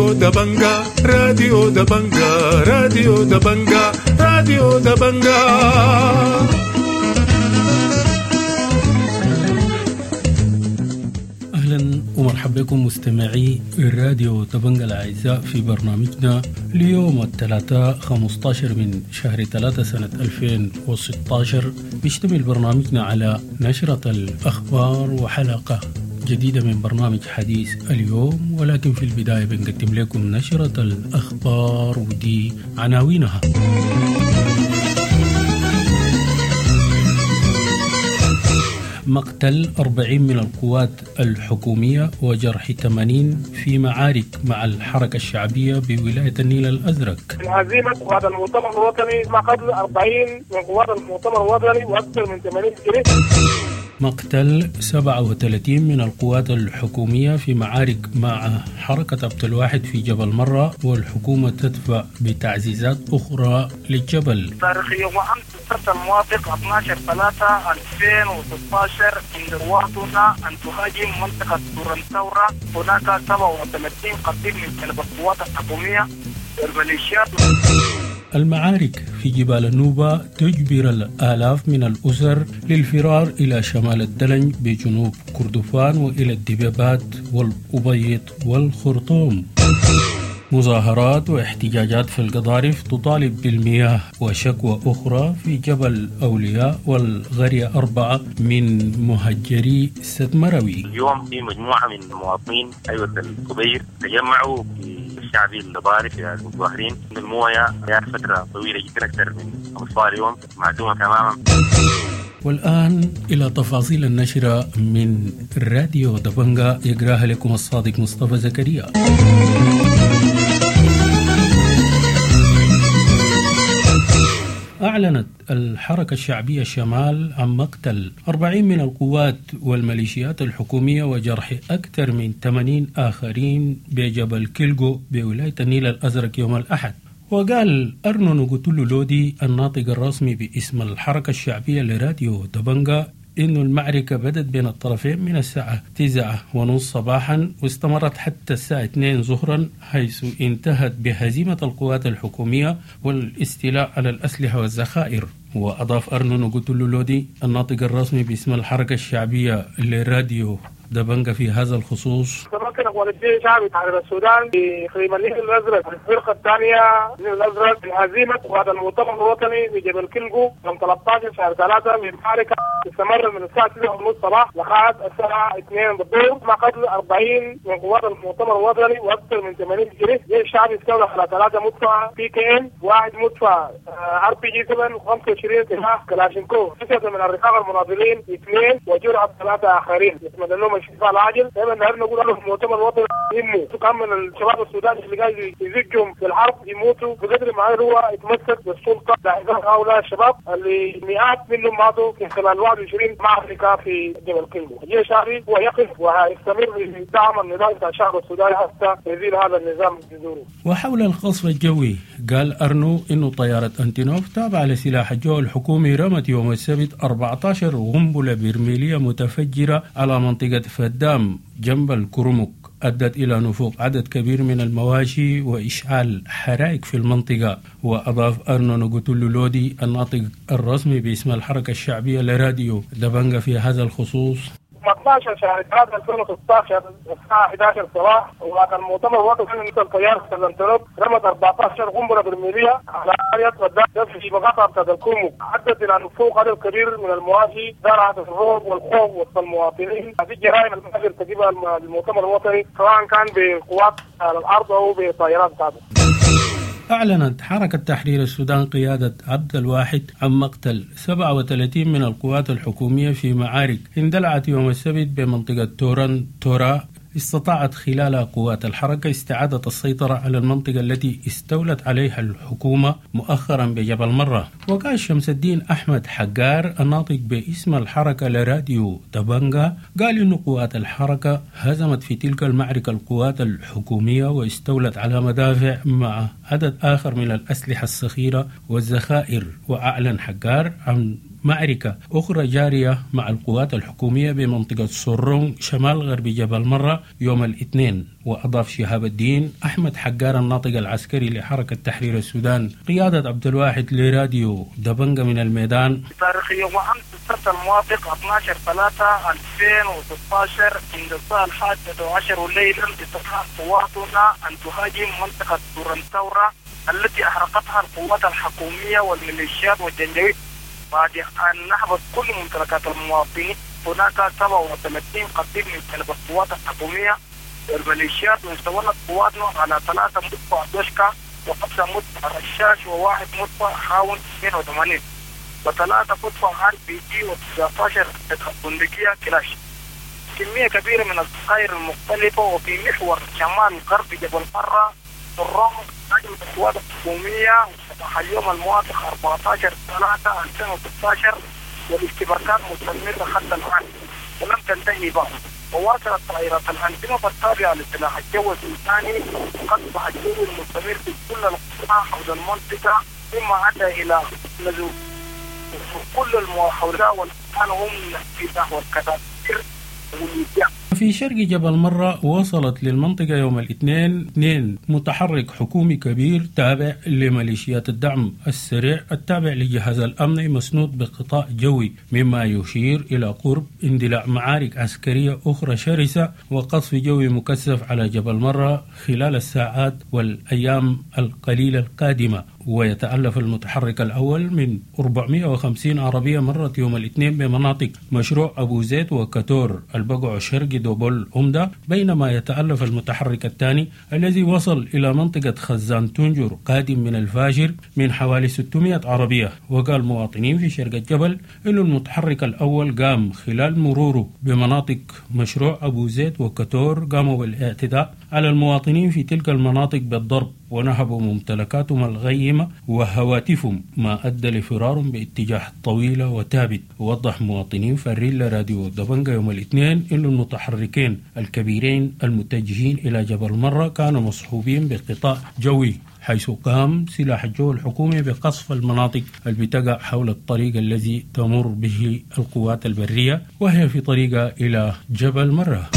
راديو دبنجا راديو دبنجا راديو دبنجا راديو دبنجا. أهلا ومرحبا بكم مستمعي الراديو دبنجا الأعزاء في برنامجنا اليوم الثلاثاء 15 من شهر 3 سنة 2016. بيشتمل برنامجنا على نشرة الأخبار وحلقة جديدة من برنامج حديث اليوم، ولكن في البداية بنقدم لكم نشرة الأخبار ودي عناوينها. مقتل 40 من القوات الحكومية وجرح 80 في معارك مع الحركة الشعبية بولاية النيل الأزرق. هزيمة قوات المؤتمر الوطني مع قتل 40 من قوات المؤتمر الوطني وأكثر من 80 جريح. مقتل 37 من القوات الحكومية في معارك مع حركة عبد الواحد في جبل مرة، والحكومة تدفع بتعزيزات أخرى للجبل. تاريخيا وأمس السبت الموافق 12/3/2016 قررتنا أن تهاجم منطقة دورنثورة. هناك 37 قتيل من القوات الحكومية والميليشيات. المعارك في جبال النوبة تجبر الآلاف من الأسر للفرار إلى شمال الدلنج بجنوب كردفان وإلى الدبابات والأبيض والخرطوم. مظاهرات واحتجاجات في القضارف تطالب بالمياه، وشكوى أخرى في جبل أولياء والغرية 4 من مهجري ستمروي. اليوم في مجموعة من المواطنين الكبير تجمعوا في الشعبي القضارف في المظاهرين من الموية فترة طويلة جدا أكثر من 15 يوم معدومة تماما. والآن إلى تفاصيل النشرة من راديو دبنجا، يقراها لكم الصادق مصطفى زكريا. أعلنت الحركة الشعبية الشمال عن مقتل 40 من القوات والميليشيات الحكومية وجرح أكثر من 80 آخرين بجبل كيلغو بولاية النيل الأزرق يوم الأحد. وقال أرنو نقتلو لودي الناطق الرسمي باسم الحركة الشعبية لراديو دبنجا إنه المعركة بدت بين الطرفين من الساعة 9:30 صباحا واستمرت حتى الساعة 2 ظهرا، حيث انتهت بهزيمة القوات الحكومية والاستيلاء على الأسلحة والذخائر. وأضاف أرنو نقتلو لودي الناطق الرسمي باسم الحركة الشعبية لراديو دبنجا في هذا الخصوص: تمكن قوات الجيش الشعبي تحرير السودان في خيم النيل الازرق الفرقه الثانيه النيل الازرق من هزيمه قوات المؤتمر الوطني في جبل كيلغو يوم 13 شهر 3 من معركه تستمر من الساعه 9:30 صباح لغايه الساعه 2 بالظهر، مع قتل 40 من قوات المؤتمر الوطني واكثر من 80 جريح. الجيش الشعبي استولى على 3 مدفع PKM، 1 مدفع RPG 7 و25 سلاح كلاشينكوف، 9 من الرقاق المناضلين 2 وجرح 3 اخرين. يتمنى لهم الشفاء العاجل. دائما نحن نقول لهم المؤتمر الوطني يهمه تكمل الشباب السوداني اللي قاعد يزجهم في الحرب يموتوا بقدر ما هو يتمسك بالسلطه لاحقاق هؤلاء الشباب اللي مئات منهم ماتوا في خلال 21 معركه في جبل كيلغو. الجيش الشعبي هو يقف ويستمر في دعم النضال بتاع الشعب السوداني حتى يزيل هذا النظام الجذوري. وحول القصف الجوي، قال أرنو إنه طيارة أنتينوف تابعة لسلاح الجو الحكومي رمت يوم السبت 14 قنبلة برميلية متفجرة على منطقة فدام جنب الكرمك، أدت إلى نفوق عدد كبير من المواشي وإشعال حرائق في المنطقة. وأضاف أرنو نقتلو لودي الناطق الرسمي باسم الحركة الشعبية لراديو دبنجا في هذا الخصوص: 15 شهر 3 2016 الساعة 11 صباح، وقت المؤتمر الوطني مثل طيارة الانتينوف رمت 14 قنبلة برميلية على قرية فدام في مقاطعة بتاعت الكرمك، أدت إلى نفوق عدد كبير من المواشي، زرعت الرعب والخوف وسط المواطنين. هذه الجرائم اللي ترتكبها المؤتمر الوطني سواء كان بقوات على الأرض أو بطائرات بتاعته. أعلنت حركة تحرير السودان قيادة عبد الواحد عن مقتل 37 من القوات الحكومية في معارك اندلعت يوم السبت بمنطقة تورا. استطاعت خلال قوات الحركة استعادة السيطرة على المنطقة التي استولت عليها الحكومة مؤخرا بجبل مرة. وقال شمس الدين أحمد حجار الناطق باسم الحركة لراديو دبنجا قال إن قوات الحركة هزمت في تلك المعركة القوات الحكومية واستولت على مدافع مع عدد آخر من الأسلحة الصغيرة والذخائر. وأعلن حجار عن معركة أخرى جارية مع القوات الحكومية بمنطقة سرون شمال غرب جبل مرة يوم الاثنين. وأضاف شهاب الدين أحمد حجار الناطق العسكري لحركة تحرير السودان قيادة عبد الواحد لراديو دبنجة من الميدان: تاريخ يوم أمس السبت الموافق 12/3/2016 عند الساعة 11:10 ليلا استطاعت قواتنا أن تهاجم منطقة دورنتورا التي أحرقتها القوات الحكومية والميليشيات والجنجويد بعد أن نهبت كل ممتلكات المواطنين. هناك 37 قتيل من جانب القوات الحكومية والميليشيات، واستولت قواتنا على 3 مدفع دوشكا و5 مدفع رشاش و1 مدفع حاون 82 و3 مدفع RPG و19 بندقية كلاش. كمية كبيرة من الذخائر المختلفة. وفي محور شمال غرب جبل مرة الرغم هجمة القوات الحكومية صباح اليوم الموافق 14/3/2016 والاستباقات مستمرة حتى الآن ولم تنتهي بعد. وواصلت طائرات الأنظمة التابعة لسلاح الجو السوداني قصف الجو المستمر في كل القطاع حول المنطقة، مما أدى إلى نزول كل المحاولات والآن هم الاستيلاء والكتاتير والإبداع. في شرق جبل مرة وصلت للمنطقة يوم الاثنين 2 متحرك حكومي كبير تابع لميليشيات الدعم السريع التابع لجهاز الأمن مسنود بقطاع جوي، مما يشير إلى قرب اندلاع معارك عسكرية أخرى شرسة وقصف جوي مكثف على جبل مرة خلال الساعات والأيام القليلة القادمة. ويتألف المتحرك الأول من 450 عربية مرت يوم الاثنين بمناطق مشروع أبو زيد وكتور البقع شرقي دوبل عمدة، بينما يتألف المتحرك الثاني الذي وصل إلى منطقة خزان تنجر قادم من الفاجر من حوالي 600 عربية. وقال مواطنين في شرق الجبل أن المتحرك الأول قام خلال مروره بمناطق مشروع أبو زيد وكتور قاموا بالاعتداء على المواطنين في تلك المناطق بالضرب ونهبوا ممتلكاتهم الغيمة وهواتفهم، ما أدى لفرارهم باتجاه طويلة وثابت. ووضح مواطنين فارين لراديو دبنجة يوم الاثنين أن المتحركين الكبيرين المتجهين إلى جبل مرة كانوا مصحوبين بقطاع جوي، حيث قام سلاح الجو الحكومي بقصف المناطق التي حول الطريق الذي تمر به القوات البرية وهي في طريقها إلى جبل مرة.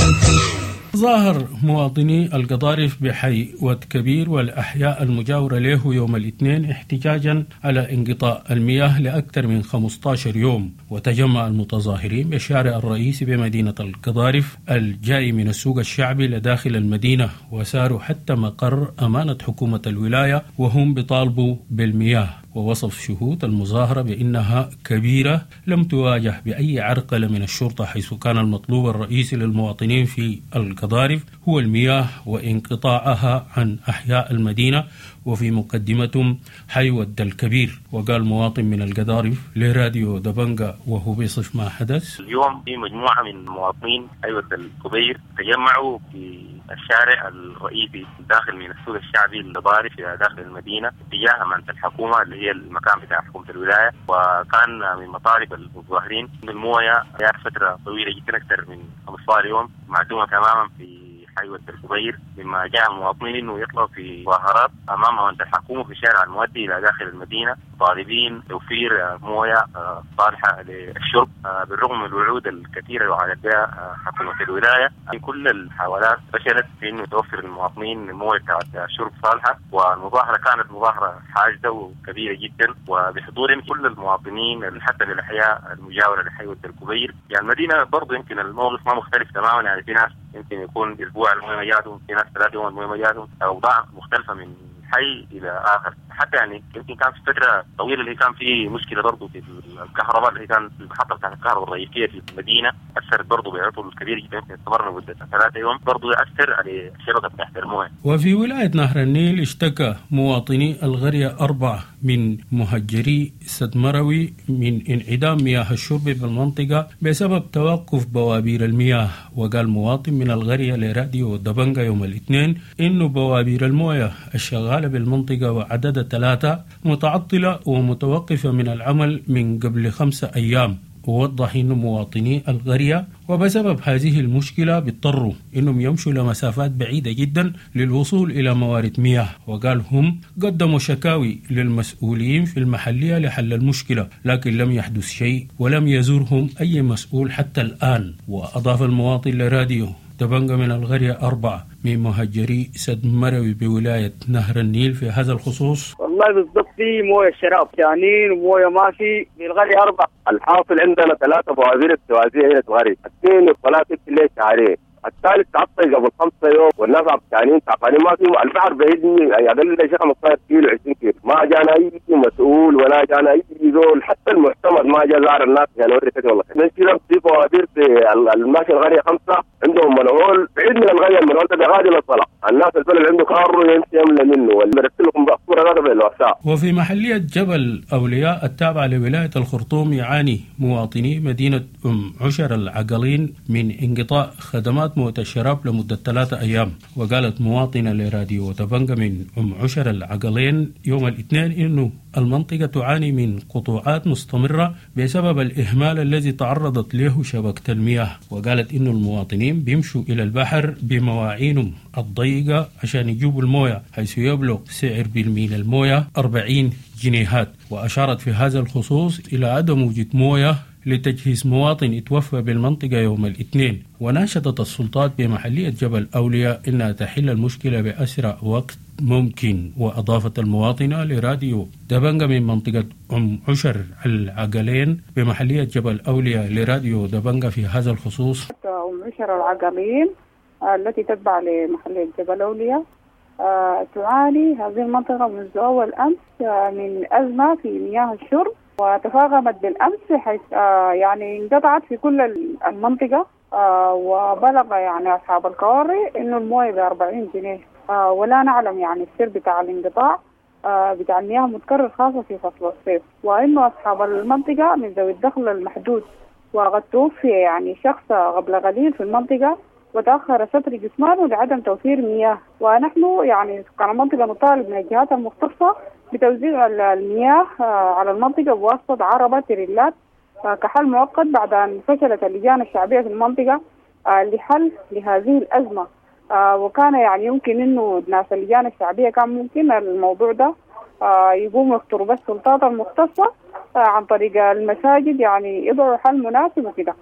ظاهر مواطني القضارف بحي ود كبير والأحياء المجاورة له يوم الاثنين احتجاجا على انقطاع المياه لأكثر من 15 يوم. وتجمع المتظاهرين بالشارع الرئيسي بمدينة القضارف الجاي من السوق الشعبي لداخل المدينة، وساروا حتى مقر أمانة حكومة الولاية وهم بيطالبوا بالمياه. ووصف شهود المظاهرة بأنها كبيرة لم تواجه بأي عرقلة من الشرطة، حيث كان المطلوب الرئيسي للمواطنين في القضارف هو المياه وانقطاعها عن أحياء المدينة، وفي مقدمتهم حي ود الكبير. وقال مواطن من القضارف لراديو دبنجة وهو بيصف ما حدث: اليوم في مجموعة من المواطنين حي ود الكبير تجمعوا في الشارع الرئيسي داخل من السوق الشعبي القضارف داخل المدينة اتجاه أمانة الحكومة اللي هي المكان بتاع حكومة الولاية. وكان من مطالب المتظاهرين ان الموية جاءت فترة طويلة جدا أكثر من 15 يوم معدومة تماما في حي ود الكبير، مما جاء المواطنين انه يطلعوا في مظاهرات امام أمانة الحكومة في الشارع المؤدي الى داخل المدينة طالبين توفير موية صالحة للشرب بالرغم من الوعود الكثيرة اللي وعدت بها حكومة الولاية. كل الحاولات فشلت في انه توفر للمواطنين الموية بتاعت الشرب صالحة، والمظاهرة كانت مظاهرة حاجزة وكبيرة جدا وبحضور كل المواطنين حتى في الأحياء المجاورة لحي ود الكبير. يعني المدينة برضو يمكن الموقف ما مختلف تماما، يعني في ناس يمكن يكون اسبوع المويه ما جاتهم، في ناس 3 يوم المويه ما جاتهم، اوضاع مختلفه من حي الى اخر. حتى يعني يمكن كان في فتره طويله اللي كان في مشكله برضه في الكهرباء اللي كان المحطه بتاعت الكهرباء الرئيسيه في المدينه، اثرت برضه بعطل كبير جدا، يمكن استمر لمده 3 يوم، برضه اثر على الشبكه بتاعت المويه. وفي ولايه نهر النيل اشتكى مواطني القريه 4 من مهجري سد مروي من انعدام مياه الشرب بالمنطقه بسبب توقف بوابير المياه. وقال مواطن من القريه لراديو دبنجة يوم الاثنين انه بوابير المويه الشغاله بالمنطقه وعددها 3 متعطله ومتوقفه من العمل من قبل 5 أيام، ووضح إنه مواطني القرية وبسبب هذه المشكلة بيضطروا إنهم يمشوا لمسافات بعيدة جدا للوصول إلى موارد مياه. وقال هم قدموا شكاوي للمسؤولين في المحلية لحل المشكلة، لكن لم يحدث شيء ولم يزورهم أي مسؤول حتى الآن. وأضاف المواطن لراديو دبنجة من القرية 4 من مهجري سد مروي بولاية نهر النيل في هذا الخصوص: والله بالضبط في مويه شراب جانين ومويه ما في القرية 4. الحاصل عندنا 3 بوازير التوازيع هنا القرية، 2 الصلاة الليل شهرين، الثالث تعطل قبل 5 يوم، والناس عطشانين تعبانين ما في. البحر بعيدني اقل شيء 15 كيلو 20 كيلو، ما جانا اي مسؤول ولا جانا اي زول، حتى المعتمد ما جا زار الناس يعني وري كده. والله نشيل في فواتير في الماشي القريه 5 عندهم منهول بعيد من القريه، المنهول ده غادي للصلاه، الناس البلد عنده كارو يمشي يملى منه ولا مرسل لكم بصوره هذا بالوسائل. وفي محليه جبل اولياء التابعه لولايه الخرطوم يعاني مواطني مدينه عشر العقلين من انقطاع خدمات موت الشراب لمدة 3 أيام. وقالت مواطنة لراديو دبنجة من عشر العقلين يوم الاثنين إنه المنطقة تعاني من قطوعات مستمرة بسبب الإهمال الذي تعرضت له شبكة المياه. وقالت إنه المواطنين بيمشوا إلى البحر بمواعينهم الضيقة عشان يجيبوا الموية، حيث يبلغ سعر برميل الموية 40 جنيهات. وأشارت في هذا الخصوص إلى عدم وجود موية لتجهيز مواطن يتوفى بالمنطقة يوم الاثنين. وناشدت السلطات بمحلية جبل أولياء إنها تحل المشكلة بأسرع وقت ممكن. وأضافت المواطنة لراديو دبنجة من منطقة عشر العقلين بمحلية جبل أولياء لراديو دبنجة في هذا الخصوص: عشر العقلين التي تتبع لمحلية جبل أولياء تعاني هذه المنطقة منذ أول أمس من أزمة في مياه الشرب، وتفاقمت بالأمس حيث يعني انقطعت في كل المنطقة، وبلغ يعني أصحاب القواري إنه المويه ب40 جنيه، ولا نعلم يعني السر بتاع الانقطاع بتاع المياه متكرر خاصة في فصل الصيف، وإنه أصحاب المنطقة من ذوي الدخل المحدود. وقد توفي يعني شخص قبل قليل في المنطقة وتأخر ستر جسمانه لعدم توفير مياه. ونحن يعني سكان المنطقة نطالب من الجهات المختصة بتوزيع المياه على المنطقة بواسطة عربة تريلات كحل مؤقت بعد أن فشلت اللجان الشعبية في المنطقة لحل لهذه الأزمة. وكان يعني يمكن إنه ناس اللجان الشعبية كان ممكن الموضوع ده يقوموا يخطروا بس السلطات المختصة عن طريق المساجد، يعني يضعوا حل مناسب وكده.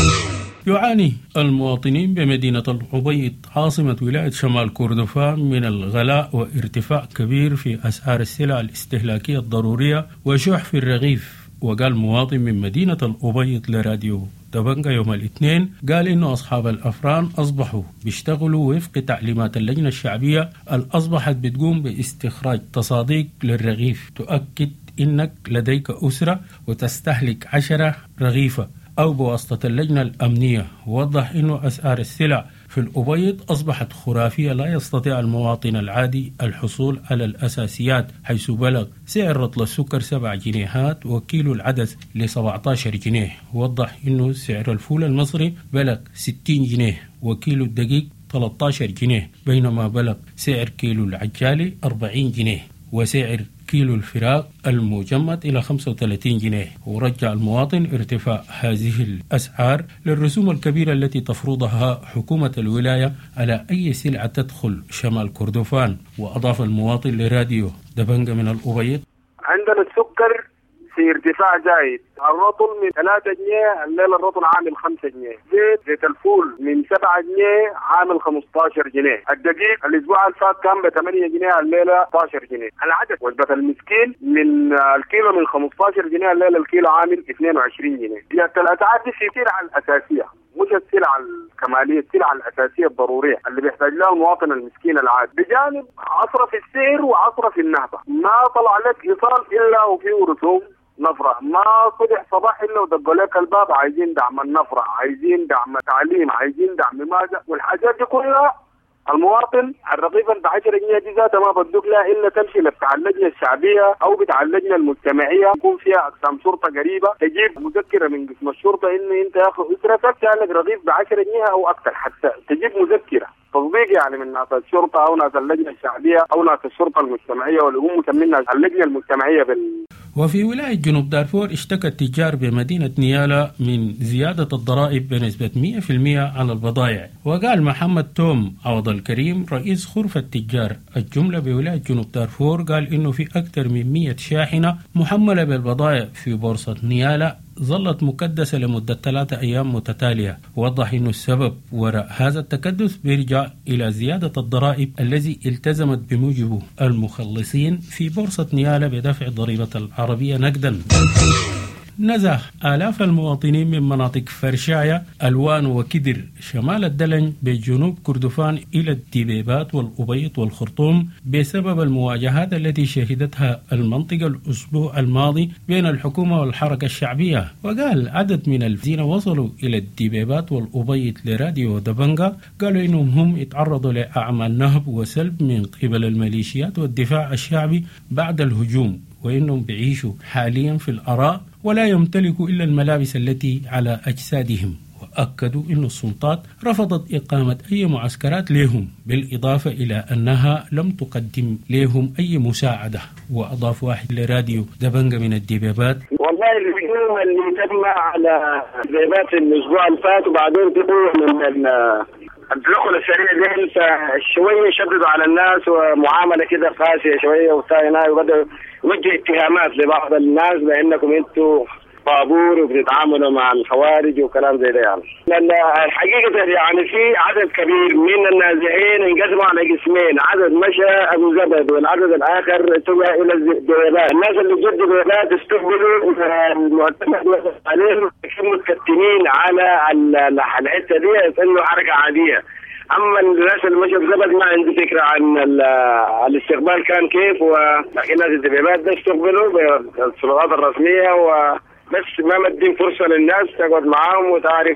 يعاني المواطنين بمدينة الأبيض عاصمة ولاية شمال كردفان من الغلاء وارتفاع كبير في أسعار السلع الاستهلاكية الضرورية وشح في الرغيف. وقال مواطن من مدينة الأبيض لراديو دبنجة يوم الاثنين قال إنه أصحاب الأفران أصبحوا بيشتغلوا وفق تعليمات اللجنة الشعبية الأصبحت بتقوم باستخراج تصاديق للرغيف تؤكد إنك لديك أسرة وتستهلك 10 رغيفة أو بواسطة اللجنة الأمنية. ووضح إنه أسعار السلع في الأبيض أصبحت خرافية، لا يستطيع المواطن العادي الحصول على الأساسيات، حيث بلغ سعر رطل السكر 7 جنيهات وكيلو العدس ل17 جنيه. ووضح إنه سعر الفول المصري بلغ 60 جنيه وكيلو الدقيق 13 جنيه، بينما بلغ سعر كيلو العجالي 40 جنيه وسعر كيلو الفراخ المجمد إلى 35 جنيه. ورجع المواطن ارتفاع هذه الأسعار للرسوم الكبيرة التي تفرضها حكومة الولاية على أي سلعة تدخل شمال كردفان. وأضاف المواطن لراديو دبنجة من الأبيض: عندنا السكر في ارتفاع زايد، الرطل من 3 جنيه الليلة الرطل عامل 5 جنيه، زيت الفول من 7 جنيه عامل 15 جنيه، الدقيق الأسبوع اللي فات كان ب 8 جنيه الليلة 16 جنيه، العدد وجبة المسكين من الكيلو من 15 جنيه الليلة الكيلو عامل 22 جنيه. زيادة الأسعار دي في السلع الأساسية مش السلع الكمالية، السلع الأساسية الضرورية اللي بيحتاج لها المواطن المسكين العادي، بجانب عصرة في السير وعصرة في النهضة. ما طلع لك إيصال إلا وفيه رسوم نفرة، ما صبح صباح إلا ودقوا لك الباب عايزين دعم النفرة، عايزين دعم تعليم، عايزين دعم ماذا، والحاجات دي كلها المواطن الرغيفة ب10 جنيه دي ذاتها ما بدك لها إلا تمشي لبتاع اللجنة الشعبية أو بتاع اللجنة المجتمعية يكون فيها أقسام شرطة قريبة، تجيب مذكرة من قسم الشرطة إن أنت يا أخي أسرتك كانت رغيف ب10 جنيه أو أكثر، حتى تجيب مذكرة تطبيق يعني من ناس الشرطه او ناس اللجنه الشعبيه او ناس الشرطه المجتمعيه واللي هم مسمينها اللجنه المجتمعيه وفي ولاية جنوب دارفور اشتكى التجار بمدينة نيالا من زيادة الضرائب بنسبة 100% على البضائع. وقال محمد توم عوض الكريم رئيس غرفة التجار الجملة بولاية جنوب دارفور قال إنه في أكثر من 100 شاحنة محملة بالبضائع في بورصة نيالا ظلت مكدسة لمدة 3 أيام متتالية. وضح أن السبب وراء هذا التكدس بيرجع إلى زيادة الضرائب الذي التزمت بموجبه المخلصين في بورصة نيالا بدفع ضريبة العربية نقدا. نزح آلاف المواطنين من مناطق فرشاية الوان وكدر شمال الدلنج بجنوب كردفان إلى الدبيبات والأبيض والخرطوم بسبب المواجهات التي شهدتها المنطقة الأسبوع الماضي بين الحكومة والحركة الشعبية. وقال عدد من الذين وصلوا إلى الدبيبات والأبيض لراديو دبنجا قالوا إنهم هم اتعرضوا لأعمال نهب وسلب من قبل الميليشيات والدفاع الشعبي بعد الهجوم، وإنهم بيعيشوا حاليا في الأراء ولا يمتلكوا إلا الملابس التي على أجسادهم. وأكدوا أن السلطات رفضت إقامة أي معسكرات لهم، بالإضافة إلى أنها لم تقدم لهم أي مساعدة. وأضاف واحد لراديو دبنجا من الدبابات: والله الهجوم اللي تم على الدبابات الأسبوع اللي فات وبعدين تقول من التدخل السريع ده شوية شددوا على الناس ومعاملة كده قاسية شوية وثاني وبدأوا وجه اتهامات لبعض الناس بأنكم انتوا طابور وبتتعاملوا مع الخوارج وكلام زي ده يعني. لأن الحقيقة يعني في عدد كبير من النازحين انقسموا على قسمين، عدد مشى أبو زبد والعدد الآخر اتجه إلى الدبيبات. الناس اللي جد الدبيبات استقبلوا المعتمد عليهم متكتمين على الحتة دي إنه حركة عادية. أما الناس اللي مشوا بزبد ما عندي فكرة عن الاستقبال كان كيف، ولكن الناس الدبيبات ده استقبلوا بالسلطات الرسمية وبس ما مدين فرصة للناس تقعد معاهم وتعرف.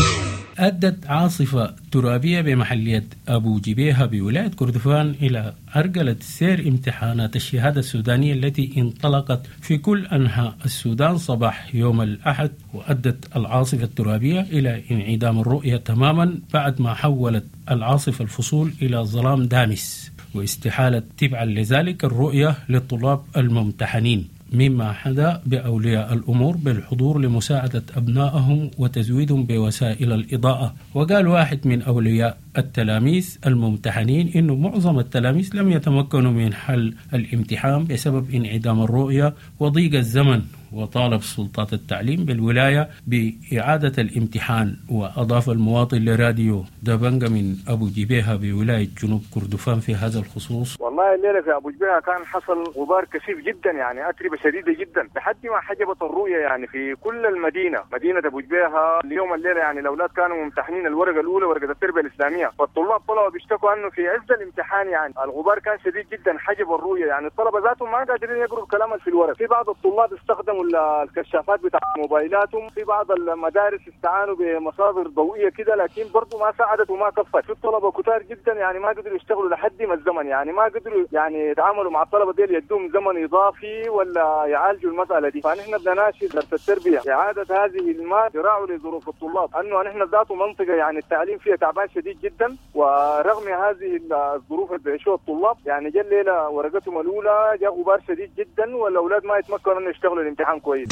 أدت عاصفة ترابية بمحلية أبو جبيهة بولاية كردفان إلى عرقلة سير امتحانات الشهادة السودانية التي انطلقت في كل أنحاء السودان صباح يوم الأحد. وأدت العاصفة الترابية إلى انعدام الرؤية تماما بعد ما حولت العاصفة الفصول إلى ظلام دامس، واستحالة تبعا لذلك الرؤية للطلاب الممتحنين، مما حدا بأولياء الأمور بالحضور لمساعدة أبنائهم وتزويدهم بوسائل الإضاءة. وقال واحد من أولياء التلاميذ الممتحنين إنه معظم التلاميذ لم يتمكنوا من حل الامتحان بسبب انعدام الرؤية وضيق الزمن، وطالب سلطات التعليم بالولاية بإعادة الامتحان. وأضاف المواطن لراديو دبنجا من أبو جبيهة بولاية جنوب كردفان في هذا الخصوص: والله الليلة في أبو جبيهة كان حصل غبار كثيف جدا، يعني أتربة شديدة جدا لحد ما حجبت الرؤية يعني في كل مدينة أبو جبيهة. اليوم الليلة يعني الأولاد كانوا ممتحنين الورقة الأولى ورقة التربية الإسلامية، فالطلاب طلعوا بيشتكوا أنه في عز الامتحان يعني الغبار كان شديد جدا حجب الرؤية، يعني الطلبة ذاتهم ما قادرين يقروا الكلام في الورق. في بعض الطلاب استخدموا الكشافات بتاع موبايلاتهم، في بعض المدارس استعانوا بمصادر ضوئية كده، لكن برضو ما ساعدت وما كفت. في الطلبة كتار جدا يعني ما قدروا يشتغلوا لحد ما الزمن، يعني ما قدروا يعني يتعاملوا مع الطلبة دي يدوهم زمن إضافي ولا يعالجوا المسألة دي. فنحن بدناشد درس التربية إعادة هذه المادة يراعوا لظروف الطلاب، أنه نحن ذاته منطقة يعني التعليم فيها تعبان شديد جدا، ورغم هذه الظروف اللي بيعيشوها الطلاب يعني جا الليلة ورقتهم الأولى جاء غبار شديد جدا والأولاد ما يتمكنوا أن يشتغلوا الامتحان كويس.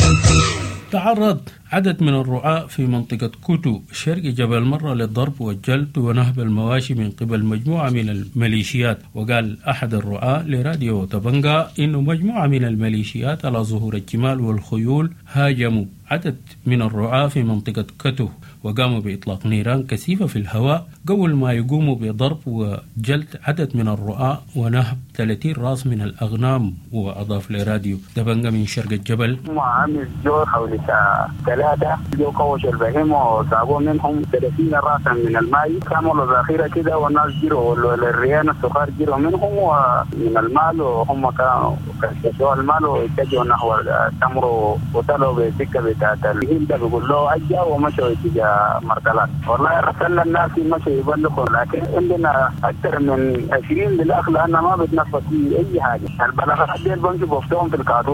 تعرض عدد من الرعاة في منطقة كوتو شرق جبل مرة للضرب والجلد ونهب المواشي من قبل مجموعة من الميليشيات. وقال أحد الرعاة لراديو دبنجا إنه مجموعة من الميليشيات على ظهور الجمال والخيول هاجموا عدد من الرعاة في منطقة كوتو وقاموا بإطلاق نيران كثيفة في الهواء قبل ما يقوموا بضرب وجلد عدد من الرعاة ونهب 30 راس من الأغنام. وأضاف لراديو دبنجا من شرق الجبل: عامل جو حوالي 3 جو كوش البهيمة وصابوا منهم 30 راسا من الماء، كانوا ذخيرة كده والناس جروا والريان الصغار جروا منهم ومن المال، وهم كانوا كشفوا المال واتجهوا نحو التمر وطلعوا بسكة بتاعت الهيل ده بيقول له أجا ومشوا اتجاه مرتلات. والله رسلنا الناس مشوا يبلغوا، لكن عندنا أكثر من 20 بالأخ لأن ما بتنفذ في أي حاجة. البلاغات دي البنك بفتهم في الكادور.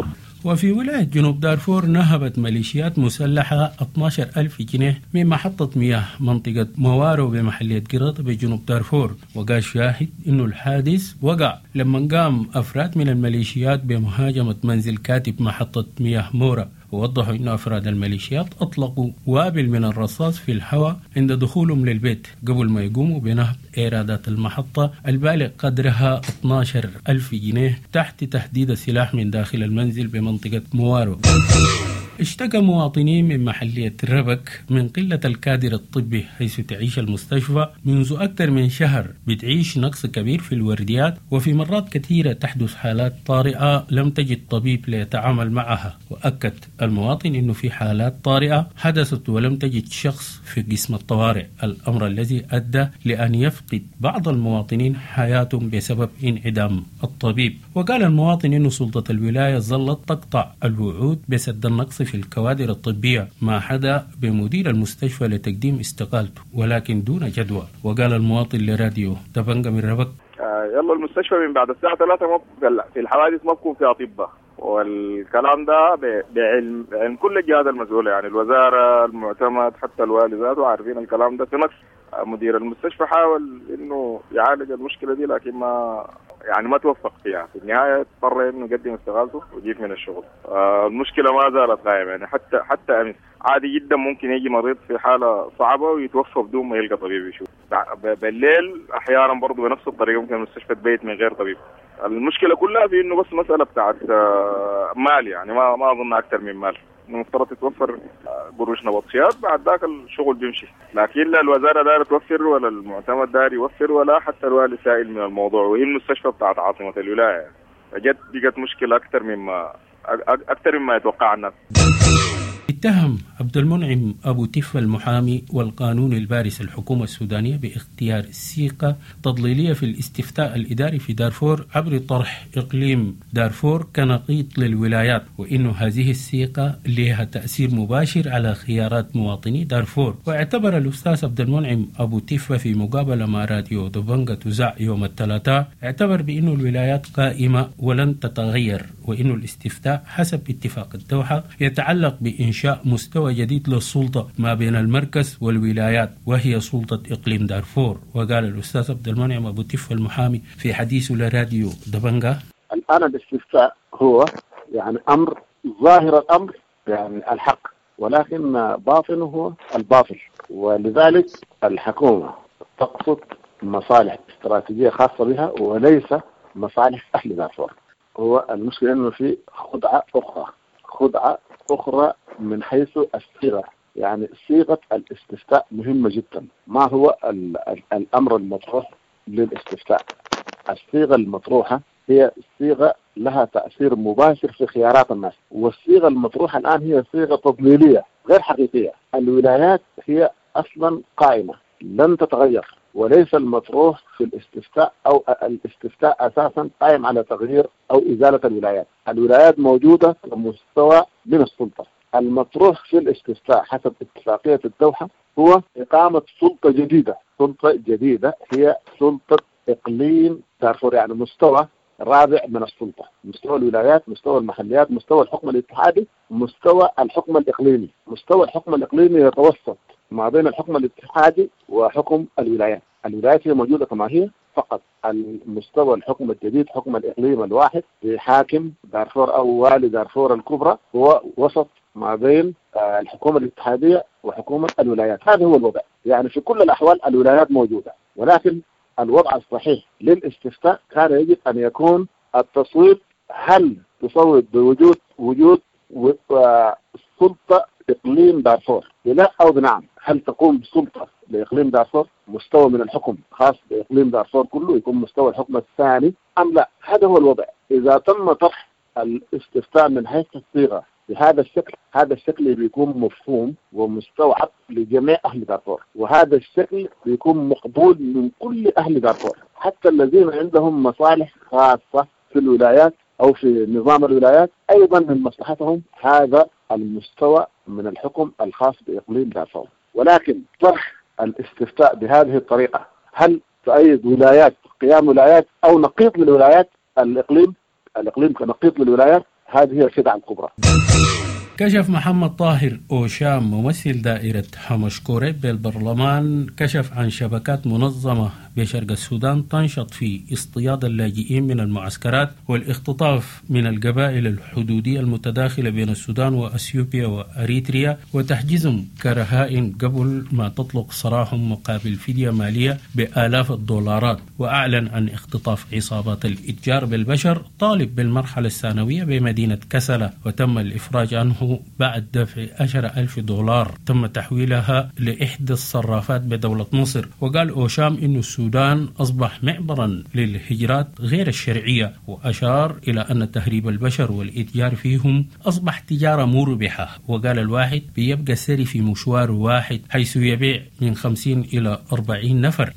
وفي ولاية جنوب دارفور نهبت ميليشيات مسلحة 12,000 جنيه من محطة مياه منطقة موارو بمحلية قريطة بجنوب دارفور. وقال شاهد إنه الحادث وقع لما قام أفراد من الميليشيات بمهاجمة منزل كاتب محطة مياه مورا. ووضحوا أن أفراد الميليشيات أطلقوا وابل من الرصاص في الهواء عند دخولهم للبيت قبل ما يقوموا بنهب إيرادات المحطة البالغ قدرها 12,000 جنيه تحت تهديد السلاح من داخل المنزل بمنطقة موارو. اشتكى مواطنين من محلية ربك من قلة الكادر الطبي، حيث تعيش المستشفى منذ أكثر من شهر بتعيش نقص كبير في الورديات، وفي مرات كثيرة تحدث حالات طارئة لم تجد طبيب ليتعامل معها. وأكد المواطن أنه في حالات طارئة حدثت ولم تجد شخص في قسم الطوارئ، الأمر الذي أدى لأن يفقد بعض المواطنين حياتهم بسبب انعدام الطبيب. وقال المواطن أنه سلطة الولاية ظلت تقطع الوعود بسد النقص في الكوادر الطبية ما حدا بمدير المستشفى لتقديم استقالته ولكن دون جدوى. وقال المواطن لراديو دبنجا من ربك: يلا المستشفى من بعد الساعة 3 في الحوادث ما بكون في أطباء، والكلام ده بعلم كل الجهات المسؤولة، يعني الوزارة، المعتمد، حتى الوالي ذاته عارفين الكلام ده. في نقص. مدير المستشفى حاول إنه يعالج المشكلة دي لكن ما توفق فيها. في النهاية اضطر إنه يقدم استقالته ويجيب من الشغل. المشكلة ما زالت قائمة، يعني حتى أمس عادي جدا ممكن يجي مريض في حالة صعبة ويتوفى بدون ما يلقى طبيب يشوف. بالليل أحيانا برضه بنفس الطريقة ممكن المستشفى تبيت من غير طبيب. المشكلة كلها في إنه بس مسألة بتاعت مال، يعني ما أظن أكثر من مال. المفترض تتوفر قروش نبطشيات، بعد ذاك الشغل بيمشي. لكن لا الوزارة دايرة توفر ولا المعتمد داير يوفر ولا حتى الوالي سائل من الموضوع، وهي المستشفى بتاعت عاصمة الولاية. فجت بقت مشكلة أكثر مما يتوقع الناس. اتهم عبد المنعم أبو تفة المحامي والقانون البارز الحكومة السودانية باختيار سيقة تضليلية في الاستفتاء الإداري في دارفور عبر طرح إقليم دارفور كنقيض للولايات، وإنه هذه السيقة لها تأثير مباشر على خيارات مواطني دارفور. واعتبر الأستاذ عبد المنعم أبو تفة في مقابلة مع راديو دبنجا تذاع يوم الثلاثاء، اعتبر بأنه الولايات قائمة ولن تتغير، وإنه الاستفتاء حسب اتفاق الدوحة يتعلق بإنشاء مستوى جديد للسلطة ما بين المركز والولايات وهي سلطة إقليم دارفور. وقال الأستاذ عبد المنعم أبو تفة المحامي في حديثه لراديو دبنجا: الآن الاستفتاء هو يعني أمر ظاهر الأمر يعني الحق، ولكن باطنه هو الباطل، ولذلك الحكومة تقصد مصالح استراتيجية خاصة بها وليس مصالح أهل دارفور. هو المشكلة أنه في خدعة أخرى من حيث الصيغة. يعني صيغة الاستفتاء مهمة جدا. ما هو الأمر المطروح للاستفتاء؟ الصيغة المطروحة هي صيغة لها تأثير مباشر في خيارات الناس، والصيغة المطروحة الآن هي صيغة تضليلية غير حقيقية. الولايات هي أصلا قائمة لن تتغير، وليس المطروح في الاستفتاء أو الاستفتاء أساسا قائم على تغيير أو إزالة الولايات. الولايات موجودة كمستوى من السلطة. المطروح في الاستفتاء حسب اتفاقية الدوحة هو إقامة سلطة جديدة هي سلطة إقليم دارفور، يعني مستوى رابع من السلطة. مستوى الولايات، مستوى المحليات، مستوى الحكم الاتحادي، مستوى الحكم الإقليمي. مستوى الحكم الإقليمي يتوسط ما بين الحكم الاتحادي وحكم الولايات. الولايات هي موجودة كما هي، فقط المستوى الحكم الجديد حكم الإقليم الواحد بحاكم دارفور أو والي دارفور الكبرى هو وسط ما بين الحكومة الاتحادية وحكومة الولايات. هذا هو الوضع. يعني في كل الأحوال الولايات موجودة، ولكن الوضع الصحيح للاستفتاء كان يجب أن يكون التصويت هل تصوت بوجود سلطة إقليم دارفور بلا أو بنعم. هل تقوم بسلطة لإقليم دارفور مستوى من الحكم خاص بإقليم دارفور كله يكون مستوى الحكم الثاني أم لا؟ هذا هو الوضع. إذا تم طرح الاستفتاء من حيث الصيغة بهذا الشكل، هذا الشكل بيكون مفهوم ومستوعب لجميع أهل دارفور، وهذا الشكل بيكون مقبول من كل أهل دارفور، حتى الذين عندهم مصالح خاصة في الولايات أو في نظام الولايات أيضا من مصلحتهم هذا المستوى من الحكم الخاص بإقليم دارفور. ولكن طرح الاستفتاء بهذه الطريقة، هل تؤيد ولايات قيام ولايات أو نقيض للولايات؟ الإقليم كنقيض للولايات، هذه هي الخدعة الكبرى. كشف محمد طاهر أوشام ممثل دائرة حمشكوريب بالبرلمان كشف عن شبكات منظمة بشرق السودان تنشط في اصطياد اللاجئين من المعسكرات والاختطاف من القبائل الحدودية المتداخلة بين السودان وأثيوبيا وأريتريا وتحجيزهم كرهائن قبل ما تطلق سراحهم مقابل فدية مالية بآلاف الدولارات. وأعلن عن اختطاف عصابات الإتجار بالبشر طالب بالمرحلة الثانوية بمدينة كسلة وتم الإفراج عنه بعد دفع 10,000 دولار تم تحويلها لإحدى الصرافات بدولة مصر. وقال أوشام إنه السودان أصبح معبرا للهجرات غير الشرعية وأشار إلى أن تهريب البشر والإتجار فيهم أصبح تجارة مربحة. وقال الواحد بيبقى سري في مشوار واحد حيث يبيع من 50 إلى 40 نفر.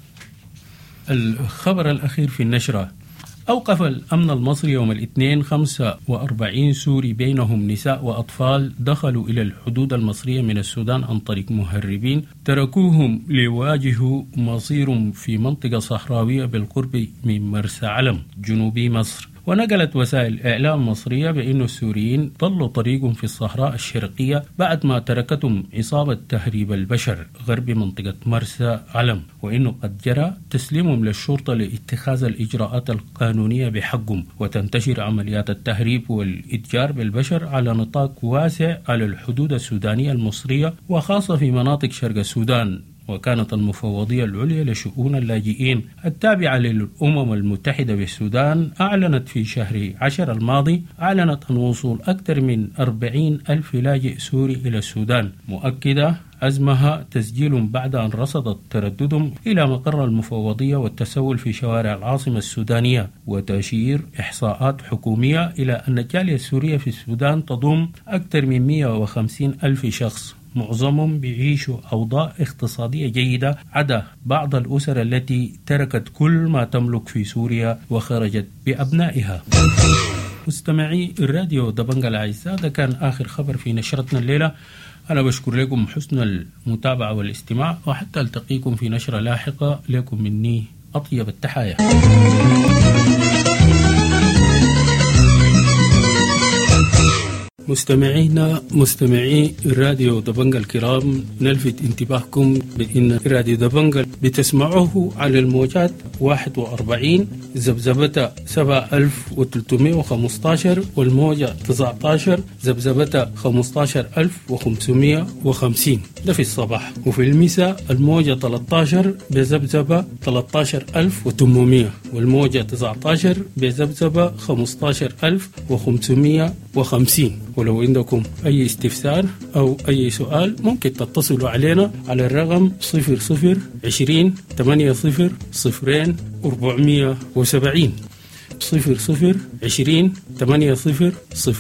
الخبر الأخير في النشرة: أوقف الأمن المصري يوم الاثنين 45 سوري بينهم نساء وأطفال دخلوا إلى الحدود المصرية من السودان عن طريق مهربين تركوهم ليواجهوا مصيرهم في منطقة صحراوية بالقرب من مرسى علم جنوبي مصر. ونقلت وسائل إعلام مصرية بأن السوريين ضلوا طريقهم في الصحراء الشرقية بعد ما تركتهم عصابة تهريب البشر غرب منطقة مرسى علم، وأنه قد جرى تسليمهم للشرطة لاتخاذ الإجراءات القانونية بحقهم. وتنتشر عمليات التهريب والإتجار بالبشر على نطاق واسع على الحدود السودانية المصرية وخاصة في مناطق شرق السودان. وكانت المفوضية العليا لشؤون اللاجئين التابعة للأمم المتحدة بالسودان أعلنت في شهر 10 الماضي عن وصول أكثر من 40,000 لاجئ سوري إلى السودان، مؤكدة عزمها تسجيل بعد أن رصدت ترددهم إلى مقر المفوضية والتسول في شوارع العاصمة السودانية. وتشير إحصاءات حكومية إلى أن الجالية السورية في السودان تضم أكثر من 150,000 شخص، معظمهم بيعيشوا أوضاع اقتصادية جيدة عدا بعض الأسر التي تركت كل ما تملك في سوريا وخرجت بأبنائها. مستمعي الراديو دبنجة الأعزاء، ده كان آخر خبر في نشرتنا الليلة. أنا بشكر لكم حسن المتابعة والاستماع، وحتى ألتقيكم في نشرة لاحقة. لكم مني أطيب التحايا. مستمعي الراديو دبنجة الكرام، نلفت انتباهكم بأن راديو دبنجة بتسمعوه على الموجات 41 زبزبة 7315 والموجة 19 زبزبة 15550 ده في الصباح. وفي المساء الموجة 13 بزبزبة 13800 والموجة 19 بزبزبة 15550. ولو عندكم أي استفسار أو أي سؤال ممكن تتصلوا علينا على الرقم 0020 80 0 470 0020 80 0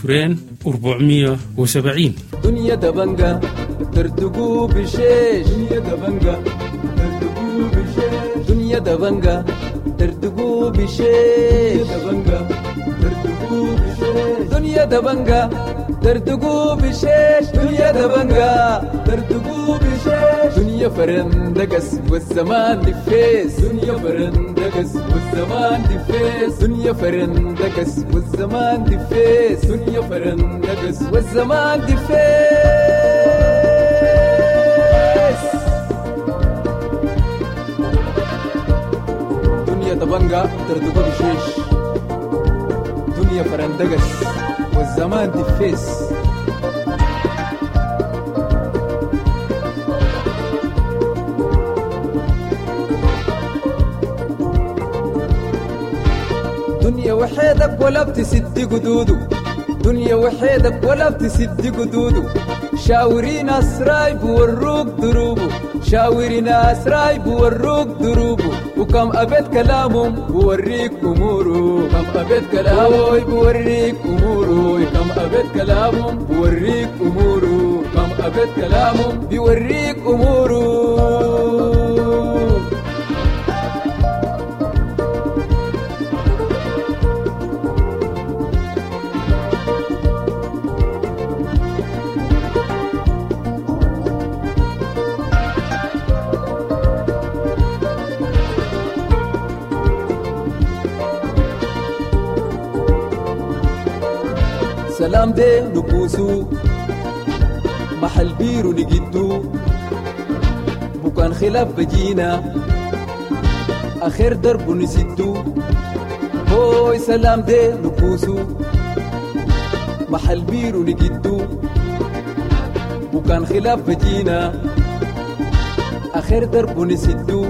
470. دنيا دبنجة ترتقو بشيش، دنيا دبنجة ترتقو بشيش، دنيا دبنجة ترتقو بشيش، دنيا دبنجة ترتقو بشيش، دنيا دبنجة ترتقو بشيش، دنيا فرندقس والزمان دفيس، دنيا فرندقس والزمان دفيس، دنيا فرندقس والزمان دفيس، دنيا فرندقس والزمان دفيس. دنيا دبنجة ترتقو بشيش، دنيا فرندقس والزمان دفيس. دنيا وحيدك ولا بتسد قدودو، دنيا وحيدك ولا بتسد قدودو، شاوري ناس رايب وروك دروبو، شاوري ناس رايب وروك دروبو، وكم أبد كلامهم بوريك أمورو، كم أبد كلامهم بوريك أمورو، كم أبد كلامهم بوريك أمورو، كم أبد كلامهم بوريك أمورو. سلام ده نبوسو محل بيرو نجدو بكان خلاف بجينا آخر درب نسدو هوي سلام ده نبوسو محل بيرو نجدو بكان خلاف بجينا آخر درب نسدو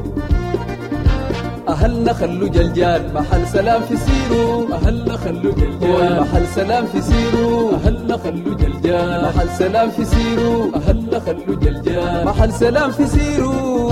أهلنا خلو جلجال محل سلام في سيرو أهلنا خلو جلجال محل سلام في سيرو أهلنا خلو جلجال محل سلام في سيرو أهلنا خلو جلجال محل سلام في سيرو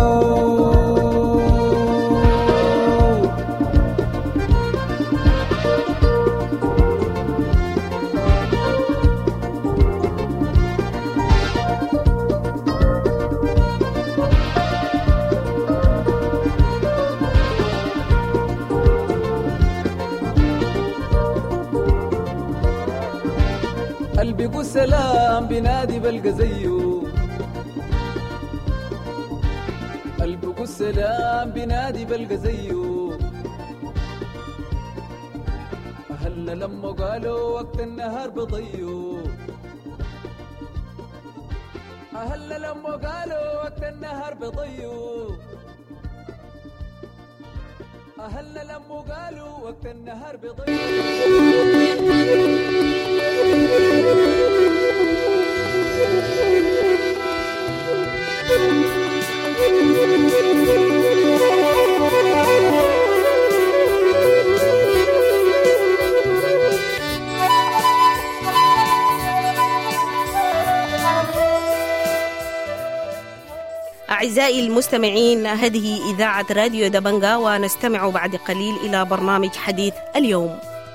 قلبي قول سلام بنادي بلقى زيه قلبي قول سلام بنادي بلقى زيه أهلنا لما قالوا وقت النهار بضيو أهلنا لما قالوا وقت النهار بضيو أهلنا لما قالوا وقت النهار بضيو أعزائي المستمعين، هذه إذاعة راديو دبنجا، ونستمع بعد قليل إلى برنامج حديث اليوم.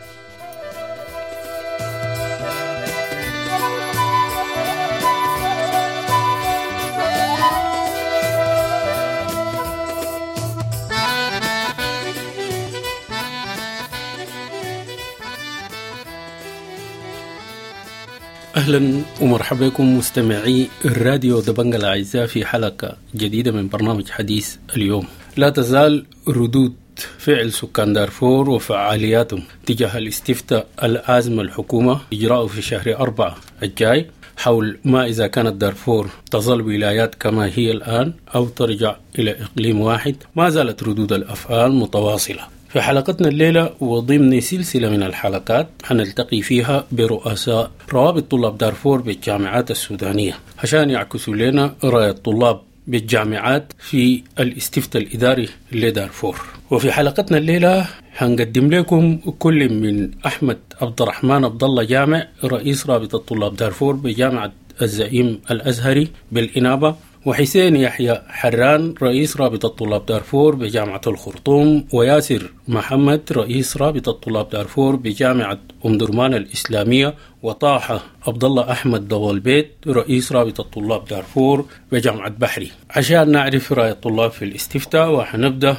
أهلا ومرحبا بكم مستمعي الراديو دبنجا الأعزاء في حلقة جديدة من برنامج حديث اليوم. لا تزال ردود فعل سكان دارفور وفعالياتهم تجاه الاستفتاء العازم الحكومة إجراءه في شهر 4 الجاي حول ما إذا كانت دارفور تظل ولايات كما هي الآن أو ترجع إلى إقليم واحد. ما زالت ردود الأفعال متواصلة. في حلقتنا الليلة وضمن سلسلة من الحلقات حنلتقي فيها برؤساء روابط طلاب دارفور بالجامعات السودانية عشان يعكسوا لنا رأي الطلاب بالجامعات في الاستفتاء الإداري لدارفور. وفي حلقتنا الليلة حنقدم لكم كل من أحمد عبد الرحمن عبد الله جامع رئيس رابطة طلاب دارفور بجامعة الزعيم الأزهري بالإنابة، وحسين يحيى حران رئيس رابطة طلاب دارفور بجامعة الخرطوم، وياسر محمد رئيس رابطة طلاب دارفور بجامعة أم درمان الإسلامية، وطاحة عبد الله أحمد ضوالبيت رئيس رابطة طلاب دارفور بجامعة بحري. عشان نعرف رأي الطلاب في الاستفتاء، وحنبدأ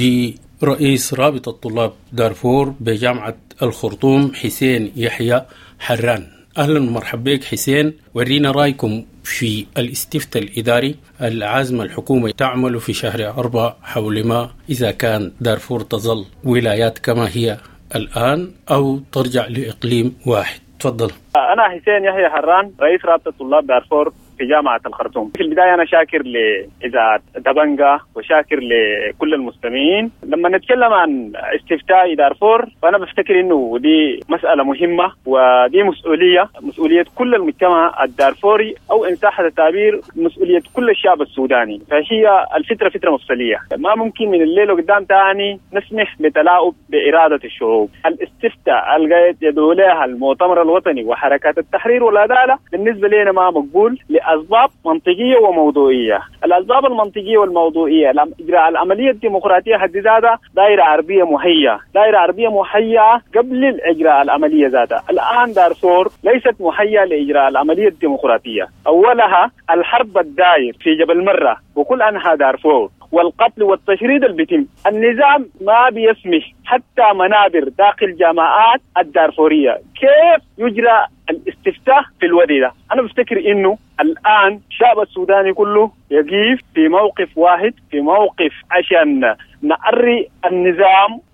برئيس رابطة طلاب دارفور بجامعة الخرطوم حسين يحيى حران. أهلا ومرحبا بك حسين، ورينا رأيكم في الاستفتاء الإداري العازم الحكومة تعمل في شهر 4 حول ما إذا كان دارفور تظل ولايات كما هي الآن أو ترجع لإقليم واحد. تفضل. أنا حسين يحيى حران رئيس رابطة طلاب دارفور في جامعة الخرطوم. في البداية أنا شاكر لإذاعة دبنجا وشاكر لكل المستمعين. لما نتكلم عن استفتاء دارفور فأنا بفتكر إنه دي مسألة مهمة، ودي مسؤولية كل المجتمع الدارفوري، أو إن صح التعبير مسؤولية كل الشعب السوداني. فهي الفترة فترة مفصلية، ما ممكن من الليل وقدام تاني نسمح بتلاعب بإرادة الشعوب. الاستفتاء القاعد يدعو لها المؤتمر الوطني وحركات التحرير والعدالة بالنسبة لنا ما مقبول لأسباب منطقية وموضوعية. الأسباب المنطقية والموضوعية إجراء العملية الديمقراطية حد ذاتها دائرة عربية مهيئة قبل إجراء العملية ذاتها. الآن دارفور ليست مهيئة لإجراء العملية الديمقراطية. أولها الحرب الدائر في جبل مرة وكل أنحاء دارفور، والقتل والتشريد اللي بيتم. النظام ما بيسمح حتى منابر داخل جامعات الدارفورية كيف يجرى الاستفتاء في الوادي ده. أنا بفتكر إنه الآن الشعب السوداني كله يقف في موقف واحد، في موقف عشان نعري النظام